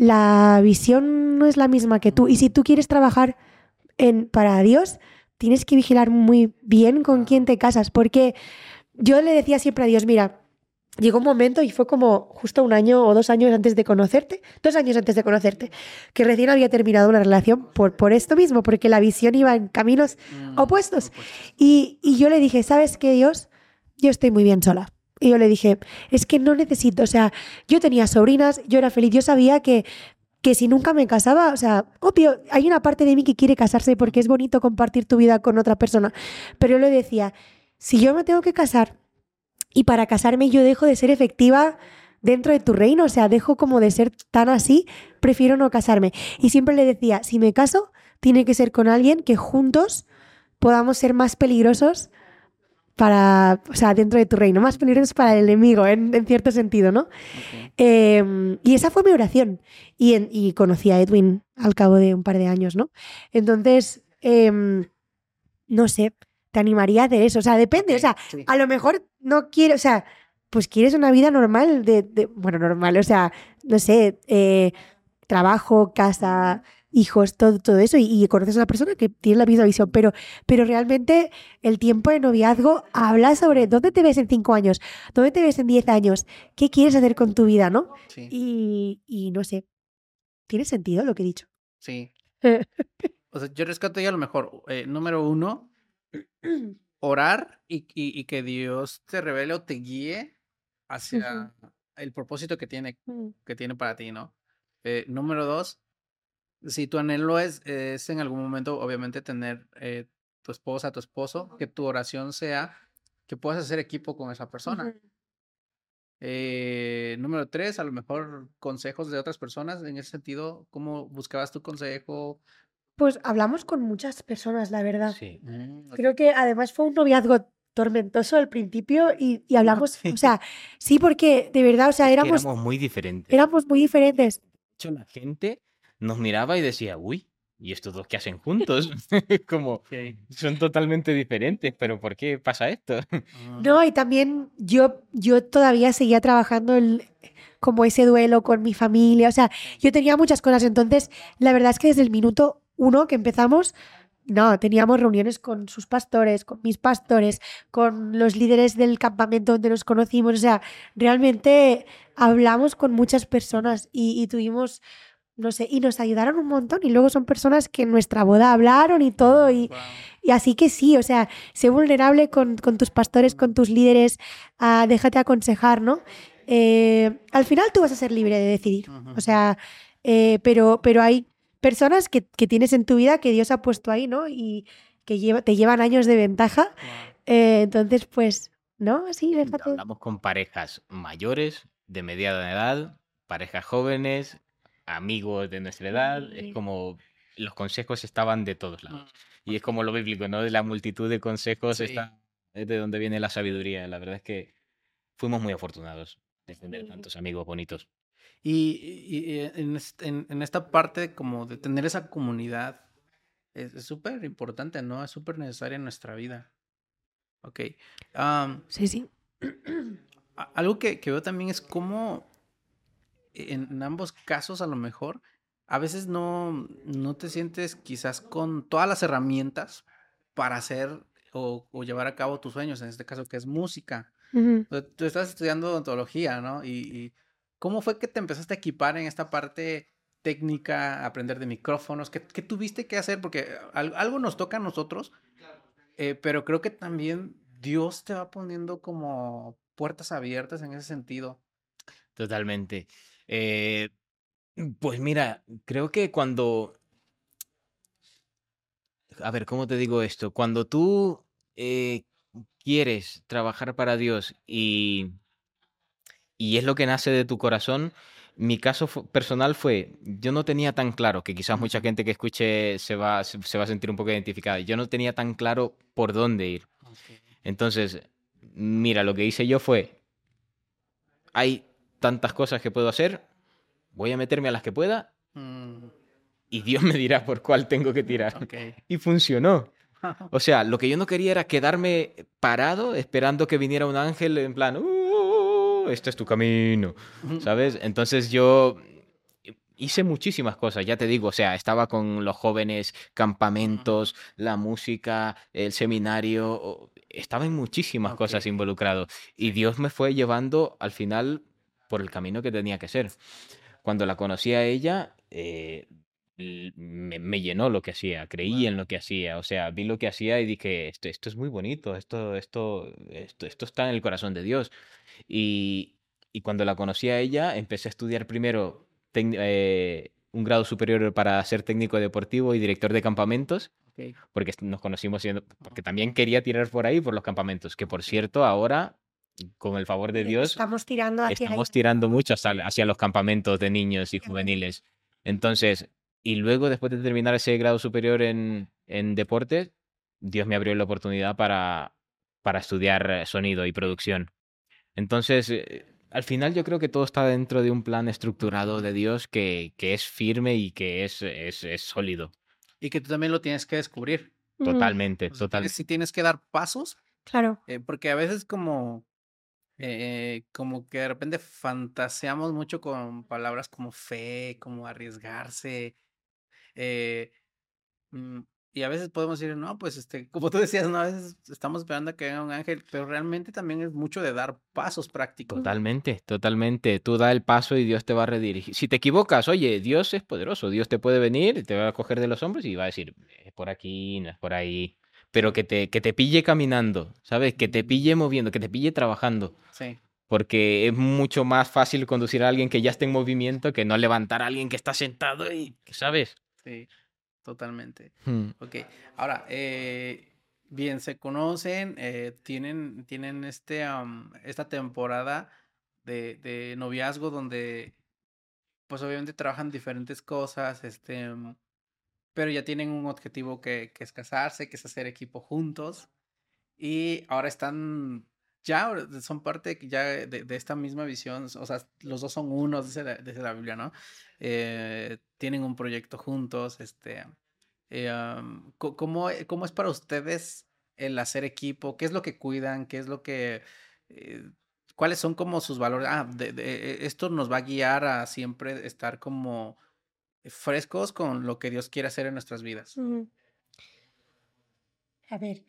la visión no es la misma que tú. Y si tú quieres trabajar en, para Dios, tienes que vigilar muy bien con quién te casas, porque yo le decía siempre a Dios, mira, llegó un momento y fue como justo un año o dos años antes de conocerte, dos años antes de conocerte, que recién había terminado una relación por, por esto mismo, porque la visión iba en caminos Mm, opuestos. opuestos. Y, y yo le dije, ¿sabes qué, Dios? Yo estoy muy bien sola. Y yo le dije, es que no necesito, o sea, yo tenía sobrinas, yo era feliz, yo sabía que, que si nunca me casaba, o sea, obvio, hay una parte de mí que quiere casarse porque es bonito compartir tu vida con otra persona, pero yo le decía, si yo me tengo que casar y para casarme yo dejo de ser efectiva dentro de tu reino, o sea, dejo como de ser tan así, prefiero no casarme. Y siempre le decía, si me caso, tiene que ser con alguien que juntos podamos ser más peligrosos para, o sea, dentro de tu reino, más peligrosos para el enemigo, en, en cierto sentido, ¿no? Ok. Eh, y esa fue mi oración. Y, en- y conocí a Edwin al cabo de un par de años, ¿no? Entonces, eh, no sé, te animaría a hacer eso. O sea, depende. Ok, O sea, sí. a lo mejor no quiero, o sea, pues quieres una vida normal, de, de- bueno, normal, o sea, no sé, eh, trabajo, casa, hijos, todo, todo eso, y, y conoces a una persona que tiene la misma visión, pero, pero realmente el tiempo de noviazgo habla sobre dónde te ves en cinco años, dónde te ves en diez años, qué quieres hacer con tu vida, ¿no? Sí. Y, y no sé, ¿tiene sentido lo que he dicho? Sí. O sea, yo rescato ya lo mejor. Eh, número uno, orar y, y, y que Dios te revele o te guíe hacia el propósito que tiene, que tiene para ti, ¿no? Eh, número dos, si tu anhelo es, es en algún momento, obviamente, tener eh, tu esposa, tu esposo, que tu oración sea que puedas hacer equipo con esa persona. Ujú. Eh, número tres, a lo mejor consejos de otras personas en ese sentido, ¿cómo buscabas tu consejo? Pues hablamos con muchas personas, la verdad. Sí. Mm, ok. Creo que además fue un noviazgo tormentoso al principio y, y hablamos, Sí. o sea, sí, porque de verdad, o sea, Es que éramos, éramos muy diferentes. éramos muy diferentes. De hecho, la gente nos miraba y decía, uy, ¿y estos dos qué hacen juntos? Como, Ok. son totalmente diferentes, pero ¿por qué pasa esto? Ah, No, y también yo, yo todavía seguía trabajando el, como ese duelo con mi familia, o sea, yo tenía muchas cosas, entonces la verdad es que desde el minuto uno que empezamos, no, teníamos reuniones con sus pastores, con mis pastores, con los líderes del campamento donde nos conocimos, o sea, realmente hablamos con muchas personas y, y tuvimos, no sé, y nos ayudaron un montón y luego son personas que en nuestra boda hablaron y todo y, wow. y así que sí, o sea, sé vulnerable con, con tus pastores, con tus líderes, ah, déjate aconsejar, ¿no? Eh, al final tú vas a ser libre de decidir, Ujú. o sea, eh, pero, pero hay personas que, que tienes en tu vida que Dios ha puesto ahí, ¿no? Y que lleva, te llevan años de ventaja, Wow. eh, entonces pues, ¿no? Sí, déjate. Hablamos con parejas mayores, de mediana edad, parejas jóvenes, amigos de nuestra edad. Es Sí. como los consejos estaban de todos Mm, lados. Y es como lo bíblico, ¿no? De la multitud de consejos Sí. está es de donde viene la sabiduría. La verdad es que fuimos muy afortunados de tener Sí. tantos amigos bonitos. Y, y- y en, est- en- en esta parte como de tener esa comunidad es es súper importante, ¿no? Es súper necesaria en nuestra vida. Ok. Am, Sí, sí. a- algo que, que veo también es cómo en, en ambos casos a lo mejor a veces no, no te sientes quizás con todas las herramientas para hacer o, o llevar a cabo tus sueños, en este caso que es música. Ujú. Tú tú estás estudiando odontología, ¿no? Y, y ¿cómo fue que te empezaste a equipar en esta parte técnica, aprender de micrófonos? ¿Qué, qué tuviste que hacer? Porque al- algo nos toca a nosotros, eh, pero creo que también Dios te va poniendo como puertas abiertas en ese sentido. Totalmente. Eh, pues mira, creo que cuando, a ver, ¿cómo te digo esto? Cuando tú eh, quieres trabajar para Dios y, y es lo que nace de tu corazón, mi caso fu- personal fue, yo no tenía tan claro, que quizás mucha Ujú. gente que escuche se va, se, se va a sentir un poco identificada, yo no tenía tan claro por dónde ir. Ok. Entonces, mira, lo que hice yo fue, hay tantas cosas que puedo hacer, voy a meterme a las que pueda Mm, y Dios me dirá por cuál tengo que tirar. ok. Y funcionó. O sea, lo que yo no quería era quedarme parado esperando que viniera un ángel en plan, "Uh, este es tu camino", ¿sabes? Entonces yo hice muchísimas cosas, ya te digo, o sea, estaba con los jóvenes, campamentos, la música, el seminario, o- estaba en muchísimas Ok. cosas involucrado y Dios me fue llevando al final por el camino que tenía que ser. Cuando la conocí a ella, eh, l- me, me llenó lo que hacía, creí en Wow. lo que hacía, o sea, vi lo que hacía y dije, esto, esto es muy bonito, esto, esto, esto, esto está en el corazón de Dios. Y, y cuando la conocí a ella, empecé a estudiar primero tec- eh, un grado superior para ser técnico deportivo y director de campamentos, Ok. porque est- nos conocimos siendo, porque también quería tirar por ahí, por los campamentos, que por cierto, ahora, con el favor de Dios, Estamos tirando hacia ahí. estamos tirando mucho hacia, hacia los campamentos de niños y Qué bueno. juveniles. Entonces, y luego después de terminar ese grado superior en, en deportes, Dios me abrió la oportunidad para, para estudiar eh, sonido y producción. Entonces, eh, al final yo creo que todo está dentro de un plan estructurado de Dios que, que es firme y que es, es, es sólido. Y que tú también lo tienes que descubrir. Ujú. Totalmente, O sea, tienes, totalmente. si tienes que dar pasos, Claro. eh, porque a veces como, eh, como que de repente fantaseamos mucho con palabras como fe, como arriesgarse. Eh, mm, y a veces podemos decir, no, pues este, como tú decías, no, a veces estamos esperando a que venga un ángel, pero realmente también es mucho de dar pasos prácticos. Totalmente, totalmente. Tú da el paso y Dios te va a redirigir. Si te equivocas, oye, Dios es poderoso. Dios te puede venir, te va a coger de los hombros y va a decir, es por aquí, no es por ahí. Pero que te, que te pille caminando, ¿sabes? Que te pille moviendo, que te pille trabajando. Sí. Porque es mucho más fácil conducir a alguien que ya esté en movimiento que no levantar a alguien que está sentado y, ¿sabes? Sí, totalmente. Hmm. Ok, ahora, eh, bien, se conocen, eh, tienen, tienen este, um, esta temporada de, de noviazgo donde, pues obviamente trabajan diferentes cosas, este, um, pero ya tienen un objetivo que, que es casarse, que es hacer equipo juntos, y ahora están, ya son parte ya de, de esta misma visión, o sea, los dos son unos, dice la, dice la Biblia, ¿no? Eh, tienen un proyecto juntos, este... Eh, um, co- ¿cómo, e- cómo es para ustedes el hacer equipo? ¿Qué es lo que cuidan? ¿Qué es lo que... eh, ¿cuáles son como sus valores? Ah, de- de- e- esto nos va a guiar a siempre estar como frescos con lo que Dios quiere hacer en nuestras vidas. Ujú. A ver.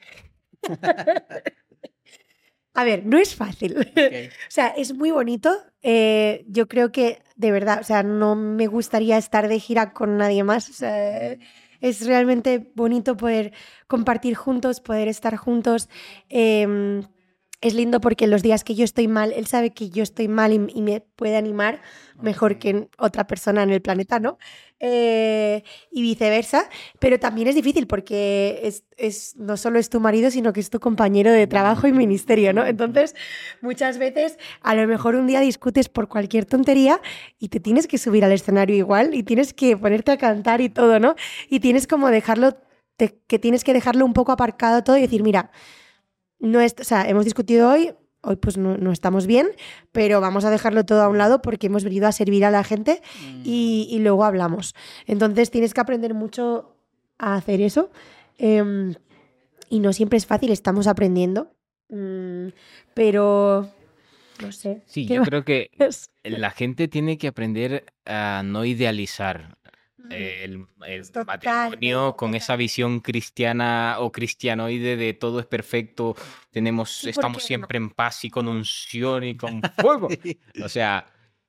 A ver, no es fácil. Ok. O sea, es muy bonito. Eh, yo creo que, de verdad, o sea, no me gustaría estar de gira con nadie más. O sea, es realmente bonito poder compartir juntos, poder estar juntos. Eh, es lindo porque los días que yo estoy mal, él sabe que yo estoy mal y, y me puede animar mejor Ok. que otra persona en el planeta, ¿no? Eh, y viceversa. Pero también es difícil porque es, es, no solo es tu marido, sino que es tu compañero de trabajo y ministerio, ¿no? Entonces, muchas veces, a lo mejor un día discutes por cualquier tontería y te tienes que subir al escenario igual y tienes que ponerte a cantar y todo, ¿no? Y tienes como dejarlo, te, que tienes que dejarlo un poco aparcado todo y decir, mira, no es, o sea, hemos discutido hoy, hoy pues no, no estamos bien, pero vamos a dejarlo todo a un lado porque hemos venido a servir a la gente y, y luego hablamos. Entonces tienes que aprender mucho a hacer eso. Eh, y no siempre es fácil, estamos aprendiendo. Mm, pero no sé. Sí, ¿Qué yo más? creo que la gente tiene que aprender a no idealizar eh, el, el Totalmente, matrimonio con esa totalmente. visión cristiana o cristianoide de todo es perfecto, tenemos, Sí, estamos porque no. siempre en paz y con unción y con fuego. O sea,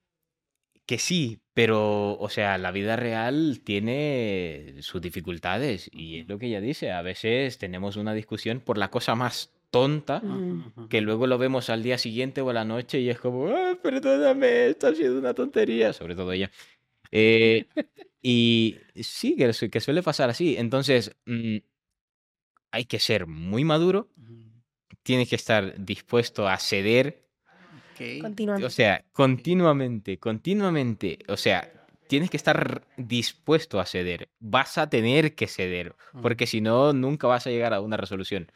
que sí, pero, o sea, la vida real tiene sus dificultades y es lo que ella dice, a veces tenemos una discusión por la cosa más tonta Mm. que luego lo vemos al día siguiente o a la noche y es como, ah, perdóname, esto ha sido una tontería, sobre todo ella. Eh, y sí, que, su- que suele pasar así. Entonces, mm, hay que ser muy maduro, tienes que estar dispuesto a ceder, Ok. o Continuamente. sea, continuamente, continuamente, o sea, tienes que estar dispuesto a ceder, vas a tener que ceder, porque si no, nunca vas a llegar a una resolución.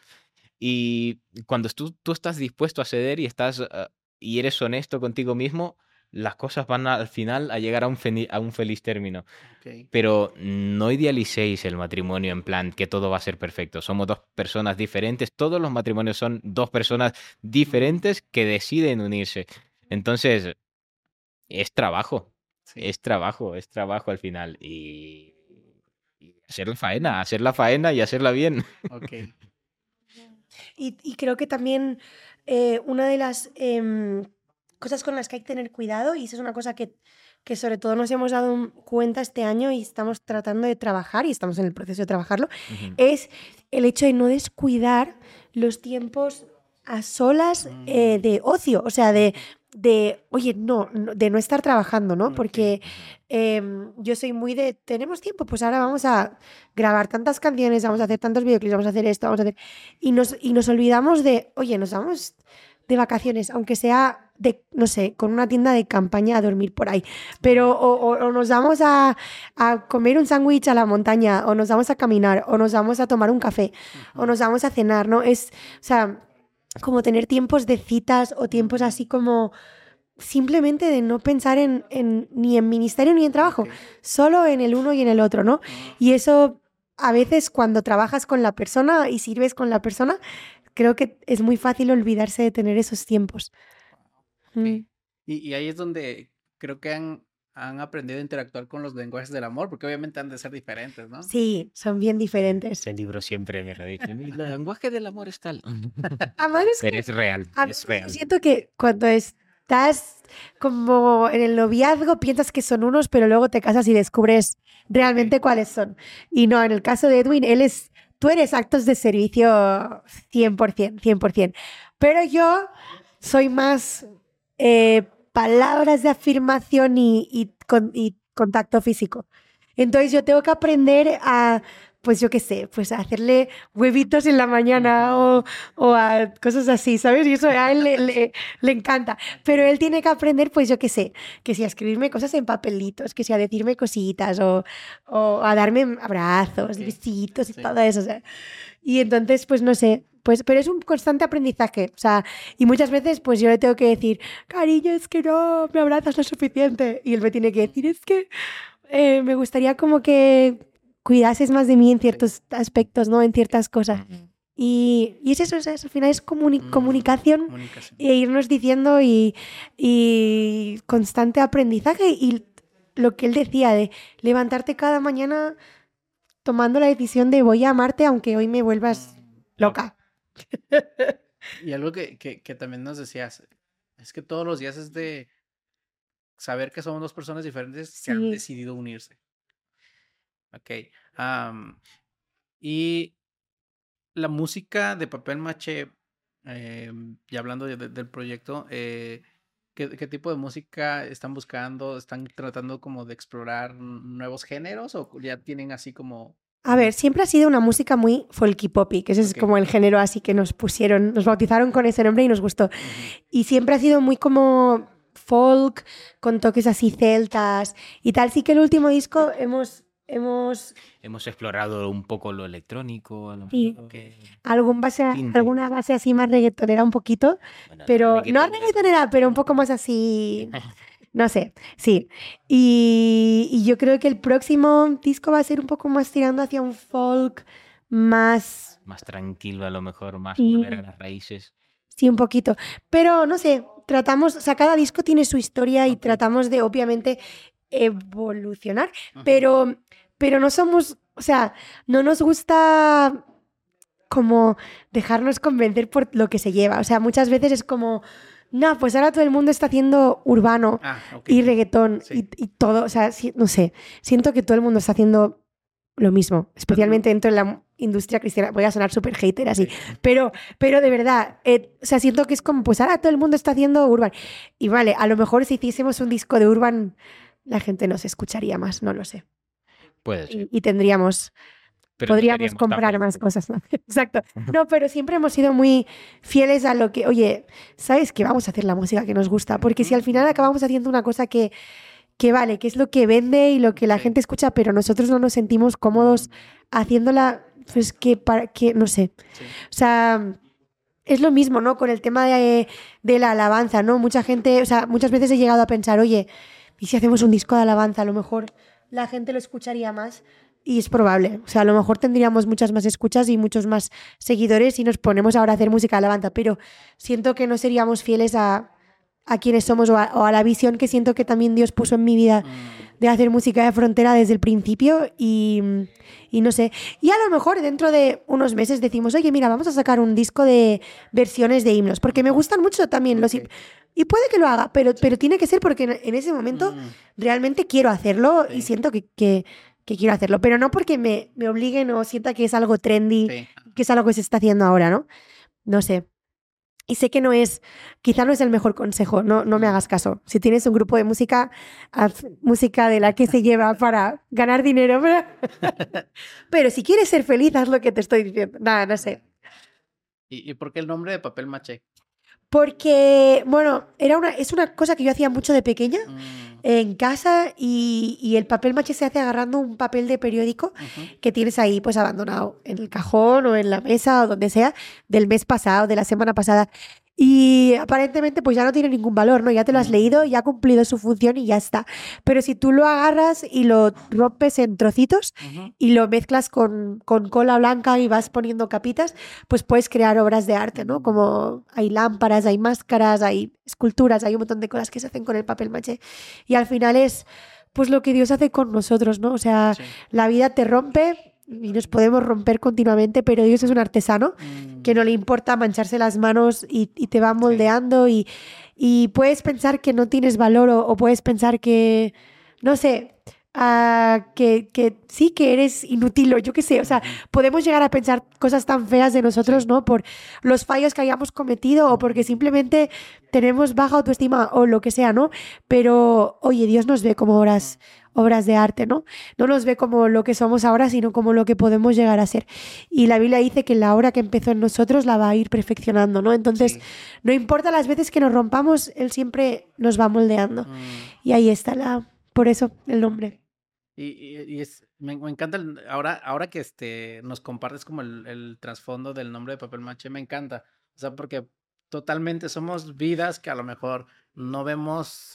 Y cuando tú, tú estás dispuesto a ceder y estás ah, y eres honesto contigo mismo, las cosas van a- al final a llegar a un, feni- a un feliz término. Ok. Pero no idealicéis el matrimonio en plan que todo va a ser perfecto. Somos dos personas diferentes. Todos los matrimonios son dos personas diferentes que deciden unirse. Entonces, es trabajo. Sí. Es trabajo, es trabajo al final. Y, y hacer la faena, hacer la faena y hacerla bien. Ok. Y, y creo que también eh, una de las em, cosas con las que hay que tener cuidado, y eso es una cosa que, que sobre todo nos hemos dado un- cuenta este año y estamos tratando de trabajar, y estamos en el proceso de trabajarlo, Ujú. es el hecho de no descuidar los tiempos a solas eh, Mm. de ocio, o sea, de, de, oye, no, no- de no estar trabajando, ¿no? Ok. Porque em, yo soy muy de, tenemos tiempo, pues ahora vamos a grabar tantas canciones, vamos a hacer tantos videoclips, vamos a hacer esto, vamos a hacer... Y nos, y nos olvidamos de, oye, nos vamos de vacaciones, aunque sea de, no sé, con una tienda de campaña a dormir por ahí, pero o, o- o nos vamos a, a comer un sándwich a la montaña, o nos vamos a caminar, o nos vamos a tomar un café, o nos vamos a cenar, ¿no? Es, o sea, como tener tiempos de citas o tiempos así como simplemente de no pensar en, en- ni en ministerio ni en trabajo, Ok. solo en el uno y en el otro, ¿no? Ah, Y eso a veces cuando trabajas con la persona y sirves con la persona, creo que es muy fácil olvidarse de tener esos tiempos. ok. Mm. Y, y ahí es donde creo que han han aprendido a interactuar con los lenguajes del amor? Porque obviamente han de ser diferentes, ¿no? Sí, son bien diferentes. Ese libro siempre me lo dice. El lenguaje del amor es tal. Además es Pero que es real, a mí es real. siento que cuando estás como en el noviazgo piensas que son unos, pero luego te casas y descubres realmente Ok. cuáles son. Y no, en el caso de Edwin, él es, tú eres actos de servicio cien por ciento, cien por ciento. Pero yo soy más eh, palabras de afirmación y, y, con- y contacto físico. Entonces yo tengo que aprender a, pues yo qué sé, pues a hacerle huevitos en la mañana o, o a cosas así, ¿sabes? Y eso a él le, le- le encanta. Pero él tiene que aprender, pues yo qué sé, que si a escribirme cosas en papelitos, que si a decirme cositas o, o a darme abrazos, Ok. besitos y Sí. todo eso. O sea. Y entonces, pues no sé, pues, pero es un constante aprendizaje. O sea, y muchas veces, pues yo le tengo que decir, cariño, es que no me abrazas lo suficiente. Y él me tiene que decir, es que eh, me gustaría como que cuidases más de mí en ciertos aspectos, ¿no? En ciertas cosas. Y, y es eso, es eso, al final es comuni- Mm, comunicación comunicación. e irnos diciendo y, y constante aprendizaje. Y lo que él decía de levantarte cada mañana tomando la decisión de voy a amarte aunque hoy me vuelvas Mm, loca. Y algo que, que, que también nos decías, es que todos los días es de saber que somos dos personas diferentes que han Sí. decidido unirse. Ok. am, y la música de Papel Maché, eh, y hablando de- de- del proyecto, eh, ¿qué, qué tipo de música están buscando? ¿Están tratando como de explorar nuevos géneros o ya tienen así como... A ver, siempre ha sido una música muy folky poppy, que ese es Ok. como el género así que nos pusieron, nos bautizaron con ese nombre y nos gustó. Ujú. Y siempre ha sido muy como folk, con toques así celtas y tal. Sí que el último disco hemos, hemos Hemos explorado un poco lo electrónico, a lo Sí. mejor. algún base, Tinte. alguna base así más reggaetonera un poquito, Bueno, pero no reggaetonera. reggaetonera, pero un poco más así, no sé, sí. Y, y yo creo que el próximo disco va a ser un poco más tirando hacia un folk más, Más tranquilo, a lo mejor, más Sí. volver a las raíces. sí, un poquito. Pero no sé, tratamos, o sea, cada disco tiene su historia y Ok. tratamos de, obviamente, evolucionar, Ujú. pero, pero no somos, o sea, no nos gusta como dejarnos convencer por lo que se lleva. O sea, muchas veces es como, no, pues ahora todo el mundo está haciendo urbano Ah, ok. y reggaetón Sí. y, y todo. O sea, sí, no sé, siento que todo el mundo está haciendo lo mismo, especialmente dentro de la industria cristiana. Voy a sonar súper hater así, Sí. pero, pero de verdad, eh, o sea, siento que es como, pues ahora todo el mundo está haciendo urban. Y vale, a lo mejor si hiciésemos un disco de urban, la gente nos escucharía más, no lo sé. Puede ser. Y, y tendríamos... Pero no podríamos seríamos tan comprar felices. más cosas, ¿no? Exacto. No, pero siempre hemos sido muy fieles a lo que, oye, ¿sabes qué? Vamos a hacer la música que nos gusta, porque si al final acabamos haciendo una cosa que, que vale, que es lo que vende y lo que la Sí. gente escucha, pero nosotros no nos sentimos cómodos haciéndola, pues que, para, que no sé. Sí. O sea, es lo mismo, ¿no? Con el tema de, de la alabanza, ¿no? Mucha gente, o sea, muchas veces he llegado a pensar, oye, ¿y si hacemos un disco de alabanza? A lo mejor la gente lo escucharía más. Y es probable. O sea, a lo mejor tendríamos muchas más escuchas y muchos más seguidores si nos ponemos ahora a hacer música de alabanza, pero siento que no seríamos fieles a, a quienes somos o a, o a la visión que siento que también Dios puso en mi vida Mm, de hacer música de frontera desde el principio y, y no sé. Y a lo mejor dentro de unos meses decimos, oye, mira, vamos a sacar un disco de versiones de himnos, porque me gustan mucho también los ok. himnos. Y puede que lo haga, pero, pero tiene que ser porque en, en ese momento Mm, realmente quiero hacerlo y Sí. siento que, que, que quiero hacerlo, pero no porque me, me obliguen o sienta que es algo trendy, sí. que es algo que se está haciendo ahora, ¿no? No sé. Y sé que no es, quizá no es el mejor consejo, no, no me hagas caso. Si tienes un grupo de música, haz música de la que se lleva para ganar dinero. Pero, pero si quieres ser feliz, haz lo que te estoy diciendo. Nada, no sé. ¿Y, y por qué el nombre de Papel Maché? Porque, bueno, era una, es una cosa que yo hacía mucho de pequeña Mm, en casa y, y el papel maché se hace agarrando un papel de periódico ujú. que tienes ahí pues abandonado en el cajón o en la mesa o donde sea del mes pasado, de la semana pasada. y aparentemente pues ya no tiene ningún valor, ¿no? Ya te lo has leído, ya ha cumplido su función y ya está. Pero si tú lo agarras y lo rompes en trocitos uh-huh. y lo mezclas con, con cola blanca y vas poniendo capitas, pues puedes crear obras de arte, ¿no? Como hay lámparas, hay máscaras, hay esculturas, hay un montón de cosas que se hacen con el papel maché. Y al final es pues lo que Dios hace con nosotros, ¿no? O sea, sí. la vida te rompe y nos podemos romper continuamente, pero Dios es un artesano mm. que no le importa mancharse las manos y, y te va moldeando sí. y, y puedes pensar que no tienes valor o, o puedes pensar que, no sé, uh, que, que sí, que eres inútil o yo qué sé, o sea, mm. podemos llegar a pensar cosas tan feas de nosotros, sí. ¿no? Por los fallos que hayamos cometido o porque simplemente tenemos baja autoestima o lo que sea, ¿no? Pero, oye, Dios nos ve como obras... obras de arte, ¿no? No nos ve como lo que somos ahora, sino como lo que podemos llegar a ser. Y la Biblia dice que la obra que empezó en nosotros la va a ir perfeccionando, ¿no? Entonces, sí. no importa las veces que nos rompamos, Él siempre nos va moldeando. Mm. Y ahí está la, por eso el nombre. Y, y, y es, me, me encanta, el, ahora, ahora que este, nos compartes como el, el trasfondo del nombre de papel maché, me encanta. O sea, porque totalmente somos vidas que a lo mejor no vemos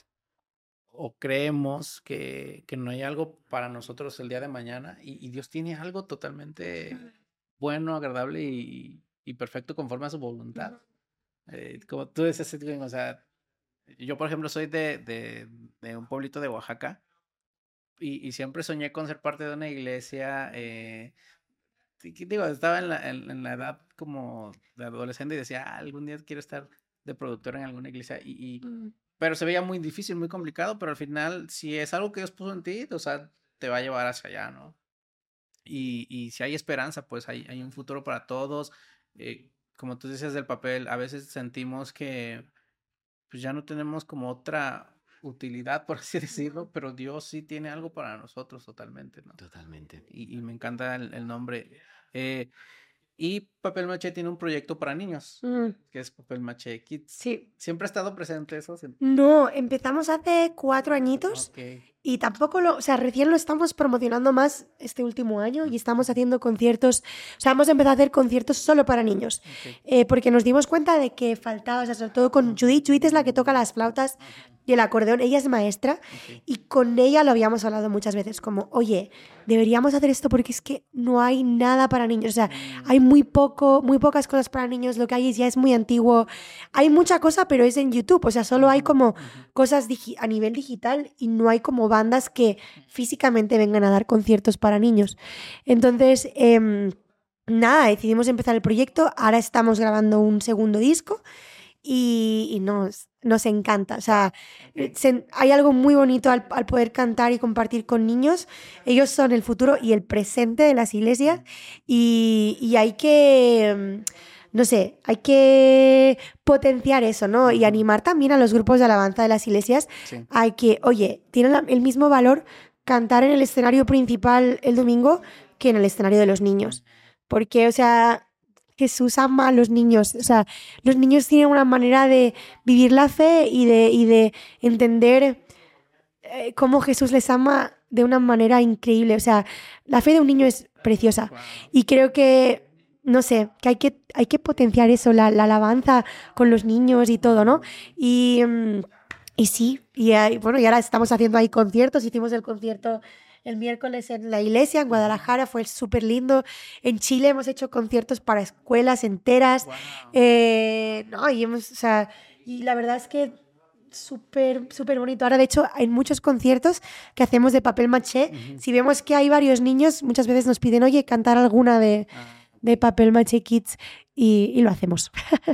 o creemos que, que no hay algo para nosotros el día de mañana y, y Dios tiene algo totalmente bueno, agradable y, y perfecto conforme a su voluntad. Eh, como tú dices, Edwin, o sea, yo por ejemplo soy de, de, de un pueblito de Oaxaca y, y siempre soñé con ser parte de una iglesia. Eh, digo, estaba en la, en, en la edad como de adolescente y decía, ah, algún día quiero estar de productor en alguna iglesia y... y mm. Pero se veía muy difícil, muy complicado, pero al final, si es algo que Dios puso en ti, o sea, te va a llevar hacia allá, ¿no? Y, y si hay esperanza, pues hay, hay un futuro para todos. Eh, como tú dices del papel, a veces sentimos que pues ya no tenemos como otra utilidad, por así decirlo, pero Dios sí tiene algo para nosotros totalmente, ¿no? Totalmente. Y, y me encanta el, el nombre. Eh, Y Papel Maché tiene un proyecto para niños, mm. que es Papel Maché Kids. Sí. ¿Siempre ha estado presente eso? No, empezamos hace cuatro añitos. Okay. Y tampoco lo, o sea, recién lo estamos promocionando más este último año y estamos haciendo conciertos, o sea, hemos empezado a hacer conciertos solo para niños, okay. eh, porque nos dimos cuenta de que faltaba, o sea, sobre todo con Judith, Judith es la que toca las flautas y el acordeón, ella es maestra, okay. y con ella lo habíamos hablado muchas veces, como, oye, deberíamos hacer esto porque es que no hay nada para niños, o sea, mm. hay muy poco, muy pocas cosas para niños, lo que hay ya es muy antiguo, hay mucha cosa, pero es en YouTube, o sea, solo hay como uh-huh. cosas digi- a nivel digital y no hay como bandas que físicamente vengan a dar conciertos para niños. Entonces, eh, nada, decidimos empezar el proyecto, ahora estamos grabando un segundo disco y, y nos, nos encanta. O sea, se, hay algo muy bonito al, al poder cantar y compartir con niños. Ellos son el futuro y el presente de las iglesias y, y hay que... no sé, hay que potenciar eso, ¿no? Y animar también a los grupos de alabanza de las iglesias sí. a que, oye, tienen la, el mismo valor cantar en el escenario principal el domingo que en el escenario de los niños. Porque, o sea, Jesús ama a los niños. O sea, los niños tienen una manera de vivir la fe y de, y de entender eh, cómo Jesús les ama de una manera increíble. O sea, la fe de un niño es preciosa. Wow. Y creo que no sé, que hay que, hay que potenciar eso, la, la alabanza con los niños y todo, ¿no? Y, y sí, y, y bueno, y ahora estamos haciendo ahí conciertos, hicimos el concierto el miércoles en la iglesia, en Guadalajara, fue súper lindo. En Chile hemos hecho conciertos para escuelas enteras. Wow. Eh, no, y hemos, o sea, y la verdad es que súper, súper bonito. Ahora, de hecho, hay muchos conciertos que hacemos de papel maché. Uh-huh. Si vemos que hay varios niños, muchas veces nos piden, oye, cantar alguna de... Uh-huh. de Papel Maché Kids y, y lo hacemos.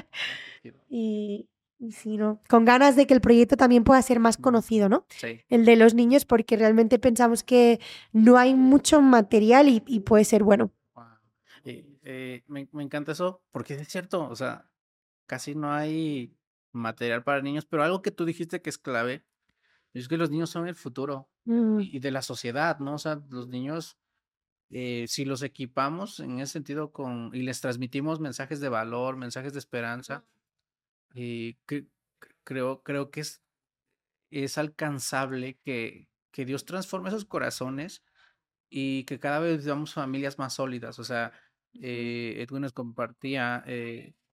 y, y sí, ¿no? Con ganas de que el proyecto también pueda ser más conocido, ¿no? Sí. El de los niños, porque realmente pensamos que no hay mucho material y, y puede ser bueno. Wow. Eh, eh, me, me encanta eso, porque es cierto, o sea, casi no hay material para niños, pero algo que tú dijiste que es clave, es que los niños son el futuro mm. y de la sociedad, ¿no? O sea, los niños... Eh, si los equipamos en ese sentido con y les transmitimos mensajes de valor, mensajes de esperanza, eh, que, creo, creo que es, es alcanzable que, que Dios transforme esos corazones y que cada vez vivamos familias más sólidas. O sea, eh, Edwin nos compartía eh,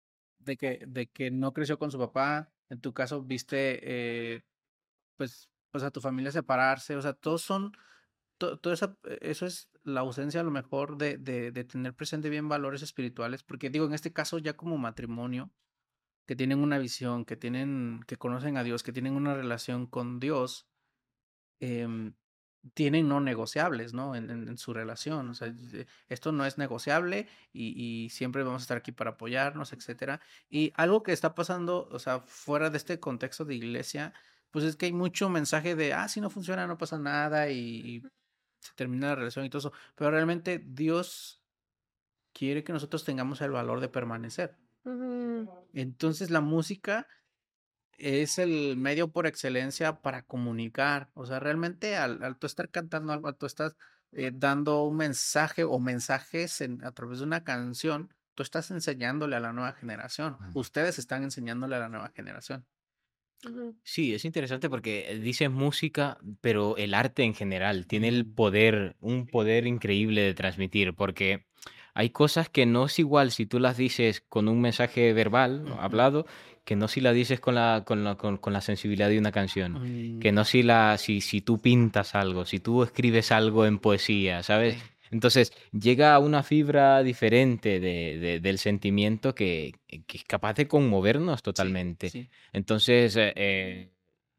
de que, de que no creció con su papá, en tu caso viste, eh, pues, pues a tu familia separarse, o sea, todos son, to- todo esa, eso es la ausencia a lo mejor de, de, de tener presente bien valores espirituales, porque digo, en este caso ya como matrimonio, que tienen una visión, que tienen, que conocen a Dios, que tienen una relación con Dios, em, tienen no negociables, ¿no? En, en- en su relación. O sea, eh, esto no es negociable y, y siempre vamos a estar aquí para apoyarnos, etcétera. Y algo que está pasando, o sea, fuera de este contexto de iglesia, pues es que hay mucho mensaje de, ah, si no funciona, no pasa nada y, y se termina la relación y todo eso. Pero realmente Dios quiere que nosotros tengamos el valor de permanecer. Ujú. Entonces la música es el medio por excelencia para comunicar. O sea, realmente al, al tú estar cantando algo, tú estás eh, dando un mensaje o mensajes en- a través de una canción, tú estás enseñándole a la nueva generación. Ustedes están enseñándole a la nueva generación. Ujú. Sí, es interesante porque eh, dices música, pero el arte en general tiene el Mm, poder, un poder increíble de transmitir, porque hay cosas que no es igual si tú las dices con un mensaje verbal, ¿no? ujú, Hablado, que no si la dices con la, con la, con, con la sensibilidad de una canción, mm, que no si la, si, si tú pintas algo, si tú escribes algo en poesía, ¿sabes? sí, Entonces llega a una fibra diferente de, de- del sentimiento que, que es capaz de conmovernos sí, totalmente. sí. Entonces, eh, eh,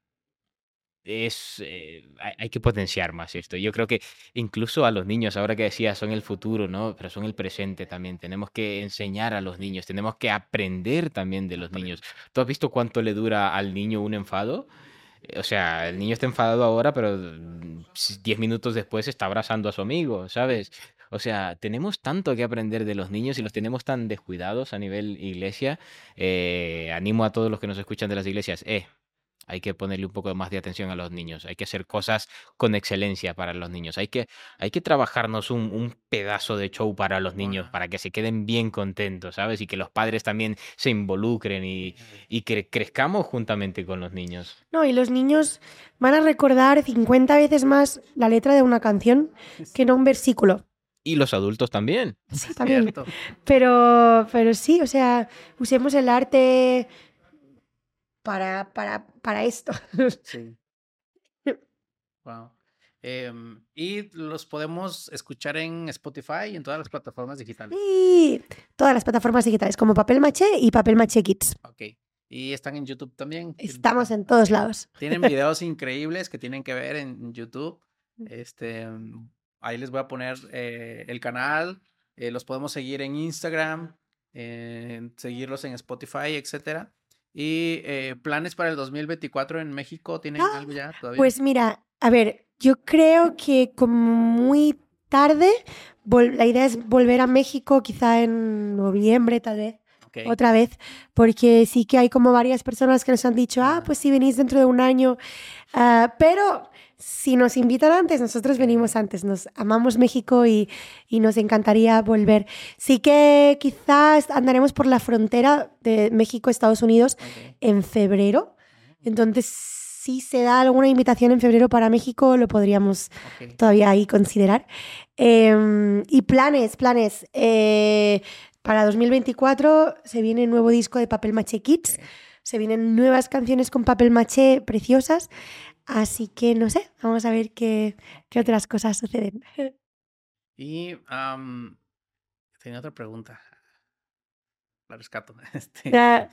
es, eh, hay, hay que potenciar más esto. Yo creo que incluso a los niños, ahora que decías, son el futuro, ¿no? Pero son el presente también. Tenemos que enseñar a los niños, tenemos que aprender también de los niños. Aprende. ¿Tú has visto cuánto le dura al niño un enfado? Eh, O sea, el niño está enfadado ahora, pero mm, s- diez minutos después está abrazando a su amigo, ¿sabes? O sea, tenemos tanto que aprender de los niños y los tenemos tan descuidados a nivel iglesia. Eh, animo a todos los que nos escuchan de las iglesias. Eh, hay que ponerle un poco más de atención a los niños. Hay que hacer cosas con excelencia para los niños. Hay que, hay que trabajarnos un, un pedazo de show para los niños, Wow. para que se queden bien contentos, ¿sabes? Y que los padres también se involucren y, y que crezcamos juntamente con los niños. No, y los niños van a recordar cincuenta veces más la letra de una canción que no un versículo. Y los adultos también. Sí, Es también. cierto. Pero, pero sí, o sea, usemos el arte para, para, para esto. Sí. Wow. Em, y los podemos escuchar en Spotify y en todas las plataformas digitales. Y todas las plataformas digitales, como Papel Maché y Papel Maché Kids. Ok. Y están en YouTube también. Tien- Estamos en todos ok. lados. Tienen videos increíbles que tienen que ver en YouTube. Este, mm, ahí les voy a poner eh, el canal. Eh, los podemos seguir en Instagram, en seguirlos en Spotify, etcétera. Y eh, planes para el dos mil veinticuatro en México, ¿tienen Ah, algo ya todavía? pues mira, a ver, yo creo que como muy tarde, vol- la idea es volver a México, quizá en noviembre, tal vez. Ok. Otra vez, porque sí que hay como varias personas que nos han dicho, ah, Ah. pues si venís dentro de un año, ah, pero si nos invitan antes, nosotros venimos antes, nos amamos México y, y nos encantaría volver. Sí que quizás andaremos por la frontera de México-Estados Unidos Ok. en febrero, entonces si se da alguna invitación en febrero para México, lo podríamos Ok. todavía ahí considerar. Eh, y planes, planes. Eh, para dos mil veinticuatro se viene un nuevo disco de Papel Maché Kids. Ok. Se vienen nuevas canciones con papel maché preciosas. Así que no sé, vamos a ver qué, qué otras cosas suceden. Y am, tenía otra pregunta. La rescato. Este, Ya,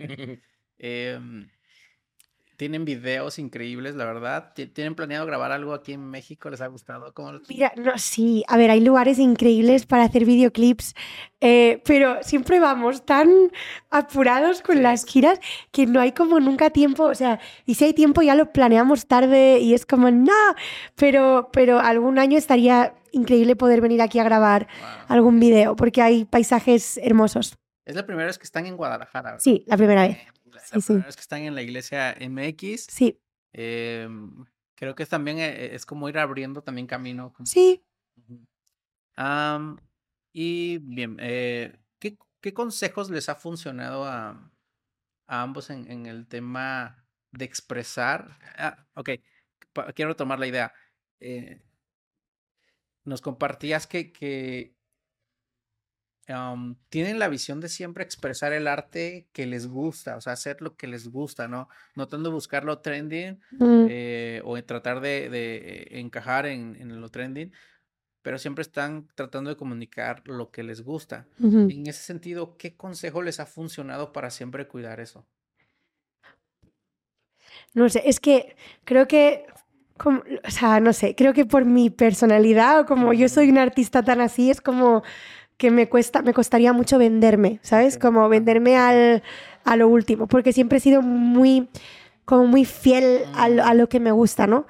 em, tienen videos increíbles, la verdad. Ti- ¿Tienen planeado grabar algo aquí en México? ¿Les ha gustado? ¿Cómo lo- mira, no, sí, a ver, hay lugares increíbles Sí. para hacer videoclips, eh, pero siempre vamos tan apurados con Sí. las giras que no hay como nunca tiempo, o sea, y si hay tiempo ya lo planeamos tarde y es como, no, pero, pero algún año estaría increíble poder venir aquí a grabar Wow. algún video porque hay paisajes hermosos. Es la primera vez que están en Guadalajara, ¿verdad? Sí, la primera vez. Eh, La, la Sí, sí. primera vez que están en la iglesia M X. Sí, Em, creo que es también eh, es como ir abriendo también camino. como- sí. Ujú. Am, y bien, eh, ¿qué, qué consejos les ha funcionado a, a ambos en, en el tema de expresar? Ah, ok, pa- quiero retomar la idea. Eh, nos compartías que, que um, tienen la visión de siempre expresar el arte que les gusta, o sea, hacer lo que les gusta, ¿no? No tanto buscar lo trending Mm. eh, o tratar de, de encajar en, en lo trending, pero siempre están tratando de comunicar lo que les gusta. Ujú. En ese sentido, ¿qué consejo les ha funcionado para siempre cuidar eso? No sé, es que creo que, como- o sea, no sé, creo que por mi personalidad o como yo soy una artista tan así, es como que me cuesta, me costaría mucho venderme, ¿sabes? Ok, Como ajá, venderme ok. al, a lo último, porque siempre he sido muy, como muy fiel a, lo- a Mm, lo que me gusta, ¿no?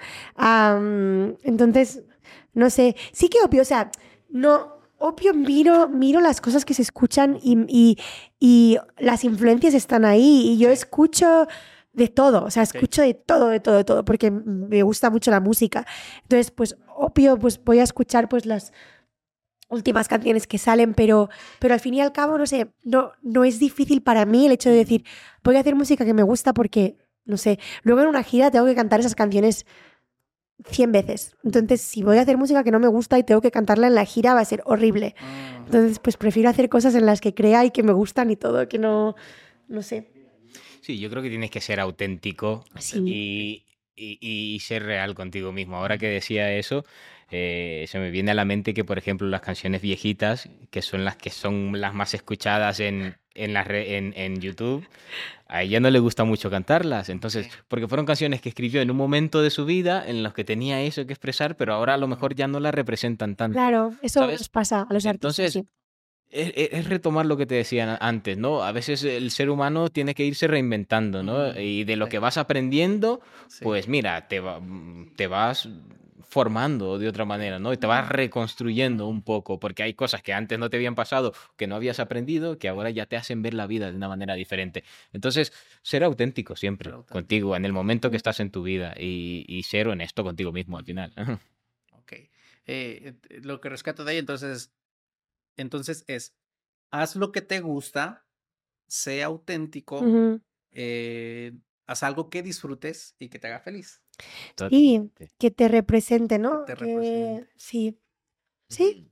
Am, entonces, no sé, sí que obvio, o sea, no, obvio miro, miro las cosas que se escuchan y, y, y las influencias están ahí y yo sí, escucho de todo, o sea, ok. escucho de todo, de todo, de todo, porque me gusta mucho la música. Entonces, pues, obvio, pues voy a escuchar pues las últimas canciones que salen, pero, pero al fin y al cabo, no sé, no, no es difícil para mí el hecho de decir, voy a hacer música que me gusta porque, no sé, luego en una gira tengo que cantar esas canciones cien veces. Entonces, si voy a hacer música que no me gusta y tengo que cantarla en la gira, va a ser horrible. Mm. Entonces, pues prefiero hacer cosas en las que crea y que me gustan y todo, que no, no sé. Sí, yo creo que tienes que ser auténtico Sí. y, y- y ser real contigo mismo. Ahora que decía eso, eh, se me viene a la mente que, por ejemplo, las canciones viejitas, que son las que son las más escuchadas en, en, la re- en, en YouTube, a ella no le gusta mucho cantarlas. Entonces, Ok. porque fueron canciones que escribió en un momento de su vida en los que tenía eso que expresar, pero ahora a lo mejor ya no la representan tanto, Claro, eso nos ¿sabes? pasa a los artistas, Entonces, sí. es, es- es retomar lo que te decía antes, ¿no? A veces el ser humano tiene que irse reinventando, ¿no? Mm, Y de lo sí, que vas aprendiendo, sí. pues mira, te, va- mm, te vas formando de otra manera, ¿no? Y te vas reconstruyendo un poco, porque hay cosas que antes no te habían pasado, que no habías aprendido, que ahora ya te hacen ver la vida de una manera diferente. Entonces, ser auténtico Ser siempre auténtico. contigo, en el momento que estás en tu vida, y, y ser honesto contigo mismo al final. Ok. Eh, eh, lo que rescato de ahí entonces, entonces es, haz lo que te gusta, sé auténtico, Ujú. eh, haz algo que disfrutes y que te haga feliz, Sí, Totalmente. que te represente, que ¿no? te Que represente. sí, sí.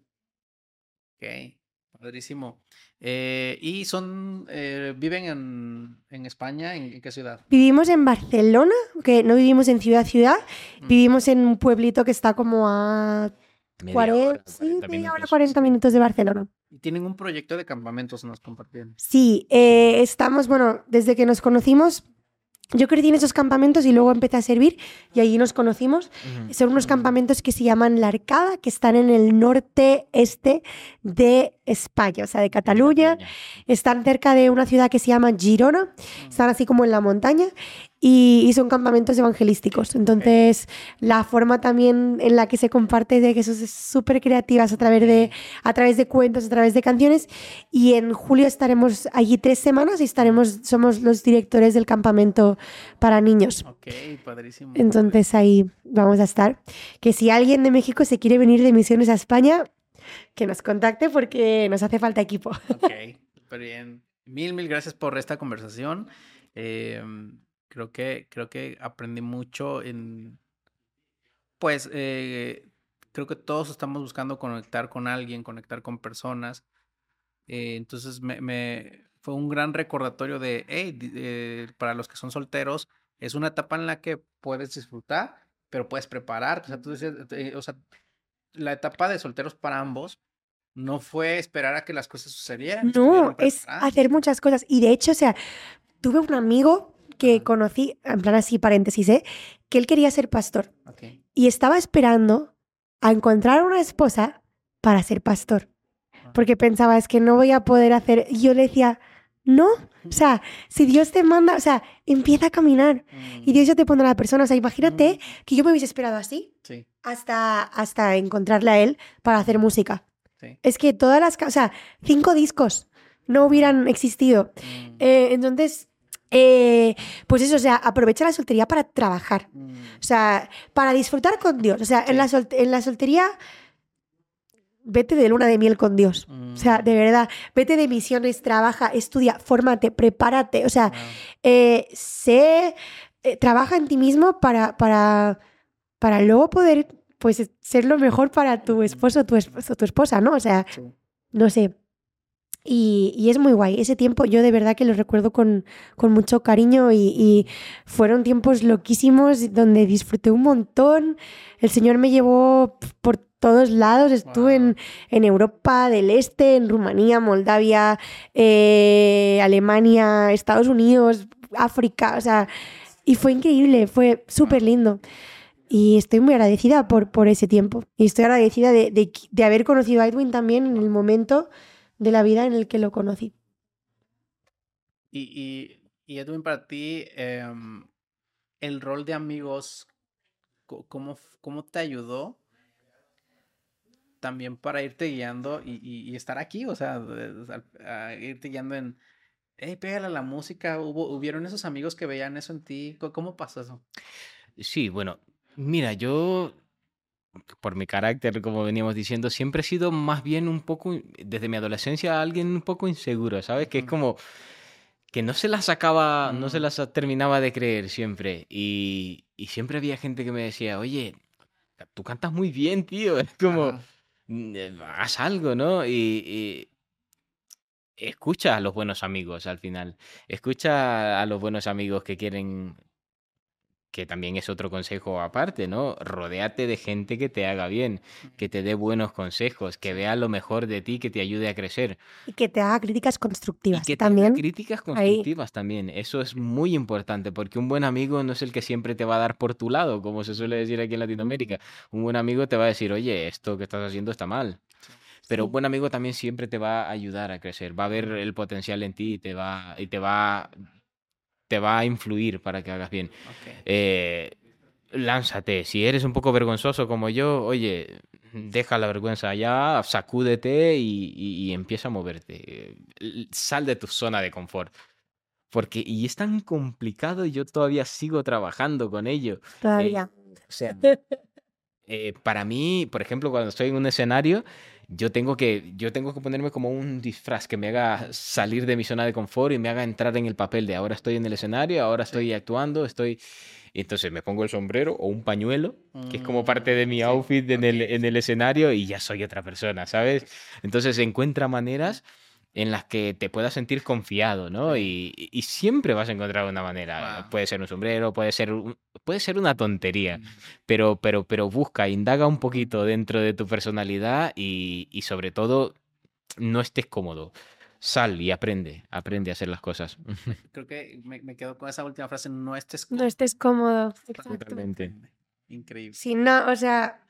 Ok, padrísimo. Eh, ¿y son, eh, viven en, en España? ¿En, en qué ciudad? Vivimos en Barcelona, que no vivimos en ciudad ciudad, Mm, vivimos en un pueblito que está como a Media hora, cuarenta, sí, cuarenta media hora, minutos. cuarenta minutos de Barcelona. Y tienen un proyecto de campamentos, nos compartieron. Sí, eh, estamos, bueno, desde que nos conocimos, yo crecí en esos campamentos y luego empecé a servir y allí nos conocimos. Ujú. Son unos Mm. campamentos que se llaman La Arcada, que están en el norte-este de España, o sea, de De Cataluña. Cataluña. Están cerca de una ciudad que se llama Girona, están así como en la montaña y, y son campamentos evangelísticos. Entonces, la forma también en la que se comparte es de que son súper creativas a través de, a través de cuentos, a través de canciones. Y en julio estaremos allí tres semanas y estaremos, somos los directores del campamento para niños. Ok, padrísimo. Entonces ahí vamos a estar. Que si alguien de México se quiere venir de misiones a España, que nos contacte porque nos hace falta equipo. Ok, súper bien. Mil, mil gracias por esta conversación. Eh, creo que, creo que aprendí mucho en, pues, eh, creo que todos estamos buscando conectar con alguien, conectar con personas. Eh, entonces me, me- fue un gran recordatorio de, hey, di- eh, para los que son solteros, es una etapa en la que puedes disfrutar, pero puedes prepararte. O sea, tú decías, eh, o sea, la etapa de solteros para ambos no fue esperar a que las cosas sucedieran, estuvieron No, es hacer preparándose. muchas cosas. Y de hecho, o sea, tuve un amigo que Ajá, conocí, en plan así, paréntesis, ¿eh? Que él quería ser pastor ok. y estaba esperando a encontrar una esposa para ser pastor. Ajá. Porque pensaba, es que no voy a poder hacer. Y yo le decía, no, o sea, si Dios te manda, o sea, empieza a caminar y Mm, Dios ya te pondrá a la persona. O sea, imagínate mm, que yo me hubiese esperado así sí, hasta, hasta encontrarle a él para hacer música. sí. Es que todas las, ca- o sea, cinco discos no hubieran existido. Mm, Eh, entonces, eh, pues eso, o sea, aprovecha la soltería para trabajar. mm, O sea, para disfrutar con Dios. O sea, en, Sí. la solte- en la soltería, vete de luna de miel con Dios. O sea, de mm, verdad, vete de misiones, trabaja, estudia, fórmate, prepárate. O sea, wow. eh, sé, eh, trabaja en ti mismo para, para, para luego poder, pues, ser lo mejor para tu esposo, tu esposo, tu esposa, ¿no? O sea, Sí. no sé. Y, y es muy guay. Ese tiempo yo de verdad que lo recuerdo con, con mucho cariño y, y fueron tiempos loquísimos donde disfruté un montón. El Señor me llevó por todos lados. Estuve wow. en, en Europa del Este, en Rumanía, Moldavia, eh, Alemania, Estados Unidos, África. O sea, y fue increíble, fue súper lindo. Y estoy muy agradecida por, por ese tiempo. Y estoy agradecida de, de, de haber conocido a Edwin también en el momento de la vida en el que lo conocí. Y, y, y Edwin, para ti, eh, el rol de amigos, ¿cómo, cómo te ayudó también para irte guiando y, y, y estar aquí? O sea, a, a irte guiando en, hey, pégale a la música. ¿Hubo, ¿Hubieron esos amigos que veían eso en ti? ¿Cómo pasó eso? Sí, bueno, mira, yo... por mi carácter, como veníamos diciendo, siempre he sido más bien un poco, desde mi adolescencia, alguien un poco inseguro, ¿sabes? Que es como que no se las sacaba, no se las terminaba de creer siempre. Y, y siempre había gente que me decía, oye, tú cantas muy bien, tío. Es como, ajá, haz algo, ¿no? Y, y escucha a los buenos amigos al final. Escucha a los buenos amigos que quieren... que también es otro consejo aparte, ¿no? Rodéate de gente que te haga bien, que te dé buenos consejos, que vea lo mejor de ti, que te ayude a crecer. Y que te haga críticas constructivas y que también. Te haga críticas constructivas Ahí. También. Eso es muy importante, porque un buen amigo no es el que siempre te va a dar por tu lado, como se suele decir aquí en Latinoamérica. Un buen amigo te va a decir, oye, esto que estás haciendo está mal. Pero sí. Un buen amigo también siempre te va a ayudar a crecer, va a ver el potencial en ti y te va, y te va, te va a influir para que hagas bien. Okay. Eh, lánzate. Si eres un poco vergonzoso como yo, oye, deja la vergüenza allá, sacúdete y, y, y empieza a moverte. Sal de tu zona de confort. Porque, y es tan complicado y yo todavía sigo trabajando con ello. Todavía. Eh, o sea, eh, para mí, por ejemplo, cuando estoy en un escenario, yo tengo que, yo tengo que ponerme como un disfraz que me haga salir de mi zona de confort y me haga entrar en el papel de ahora estoy en el escenario, ahora estoy sí. actuando, estoy... Y entonces me pongo el sombrero o un pañuelo, mm, que es como parte de mi sí, outfit en, okay. el, en el escenario y ya soy otra persona, ¿sabes? Entonces encuentra maneras en las que te puedas sentir confiado, ¿no? Y, y siempre vas a encontrar una manera. Wow. Puede ser un sombrero, puede ser, un, puede ser una tontería, mm. pero, pero, pero busca, indaga un poquito dentro de tu personalidad y, y sobre todo no estés cómodo. Sal y aprende, aprende a hacer las cosas. Creo que me, me quedo con esa última frase, no estés cómodo. No estés cómodo, exacto. Totalmente. Increíble. Si no, o sea,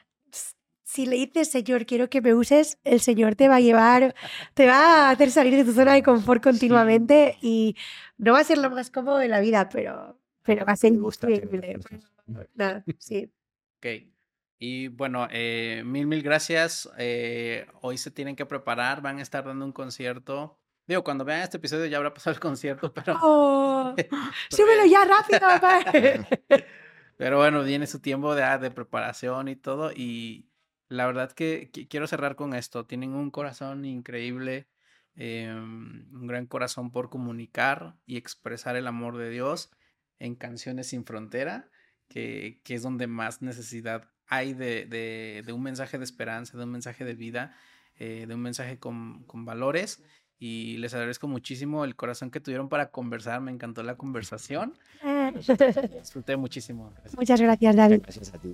si le dices, Señor, quiero que me uses, el Señor te va a llevar, te va a hacer salir de tu zona de confort continuamente sí. y no va a ser lo más cómodo de la vida, pero, pero va a ser increíble. Nada, sí. Ok. Y bueno, eh, mil, mil gracias. Eh, hoy se tienen que preparar, van a estar dando un concierto. Digo, cuando vean este episodio ya habrá pasado el concierto, pero... ¡Oh! ¡Súbelo ya rápido, papá! Pero bueno, viene su tiempo de, de preparación y todo. Y la verdad que, que quiero cerrar con esto. Tienen un corazón increíble, eh, un gran corazón por comunicar y expresar el amor de Dios en Canciones Sin Frontera, que, que es donde más necesidad hay de, de, de un mensaje de esperanza, de un mensaje de vida, eh, de un mensaje con, con valores. Y les agradezco muchísimo el corazón que tuvieron para conversar. Me encantó la conversación. Disfruté muchísimo. Gracias. Muchas gracias, David. Gracias a ti.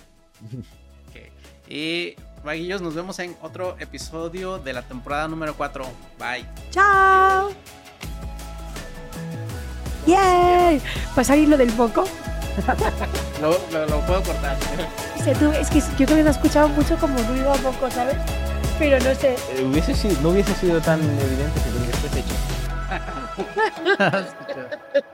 Okay. Y vaguillos, nos vemos en otro episodio de la temporada número cuatro. Bye. Chao. ¡Yay! ¿Va a salir lo del foco? lo, lo, lo puedo cortar. sé, tú, es que yo creo que te he escuchado mucho como ruido a poco, ¿sabes? Pero no sé. Eh, hubiese sido, no hubiese sido tan evidente si lo hubieses hecho.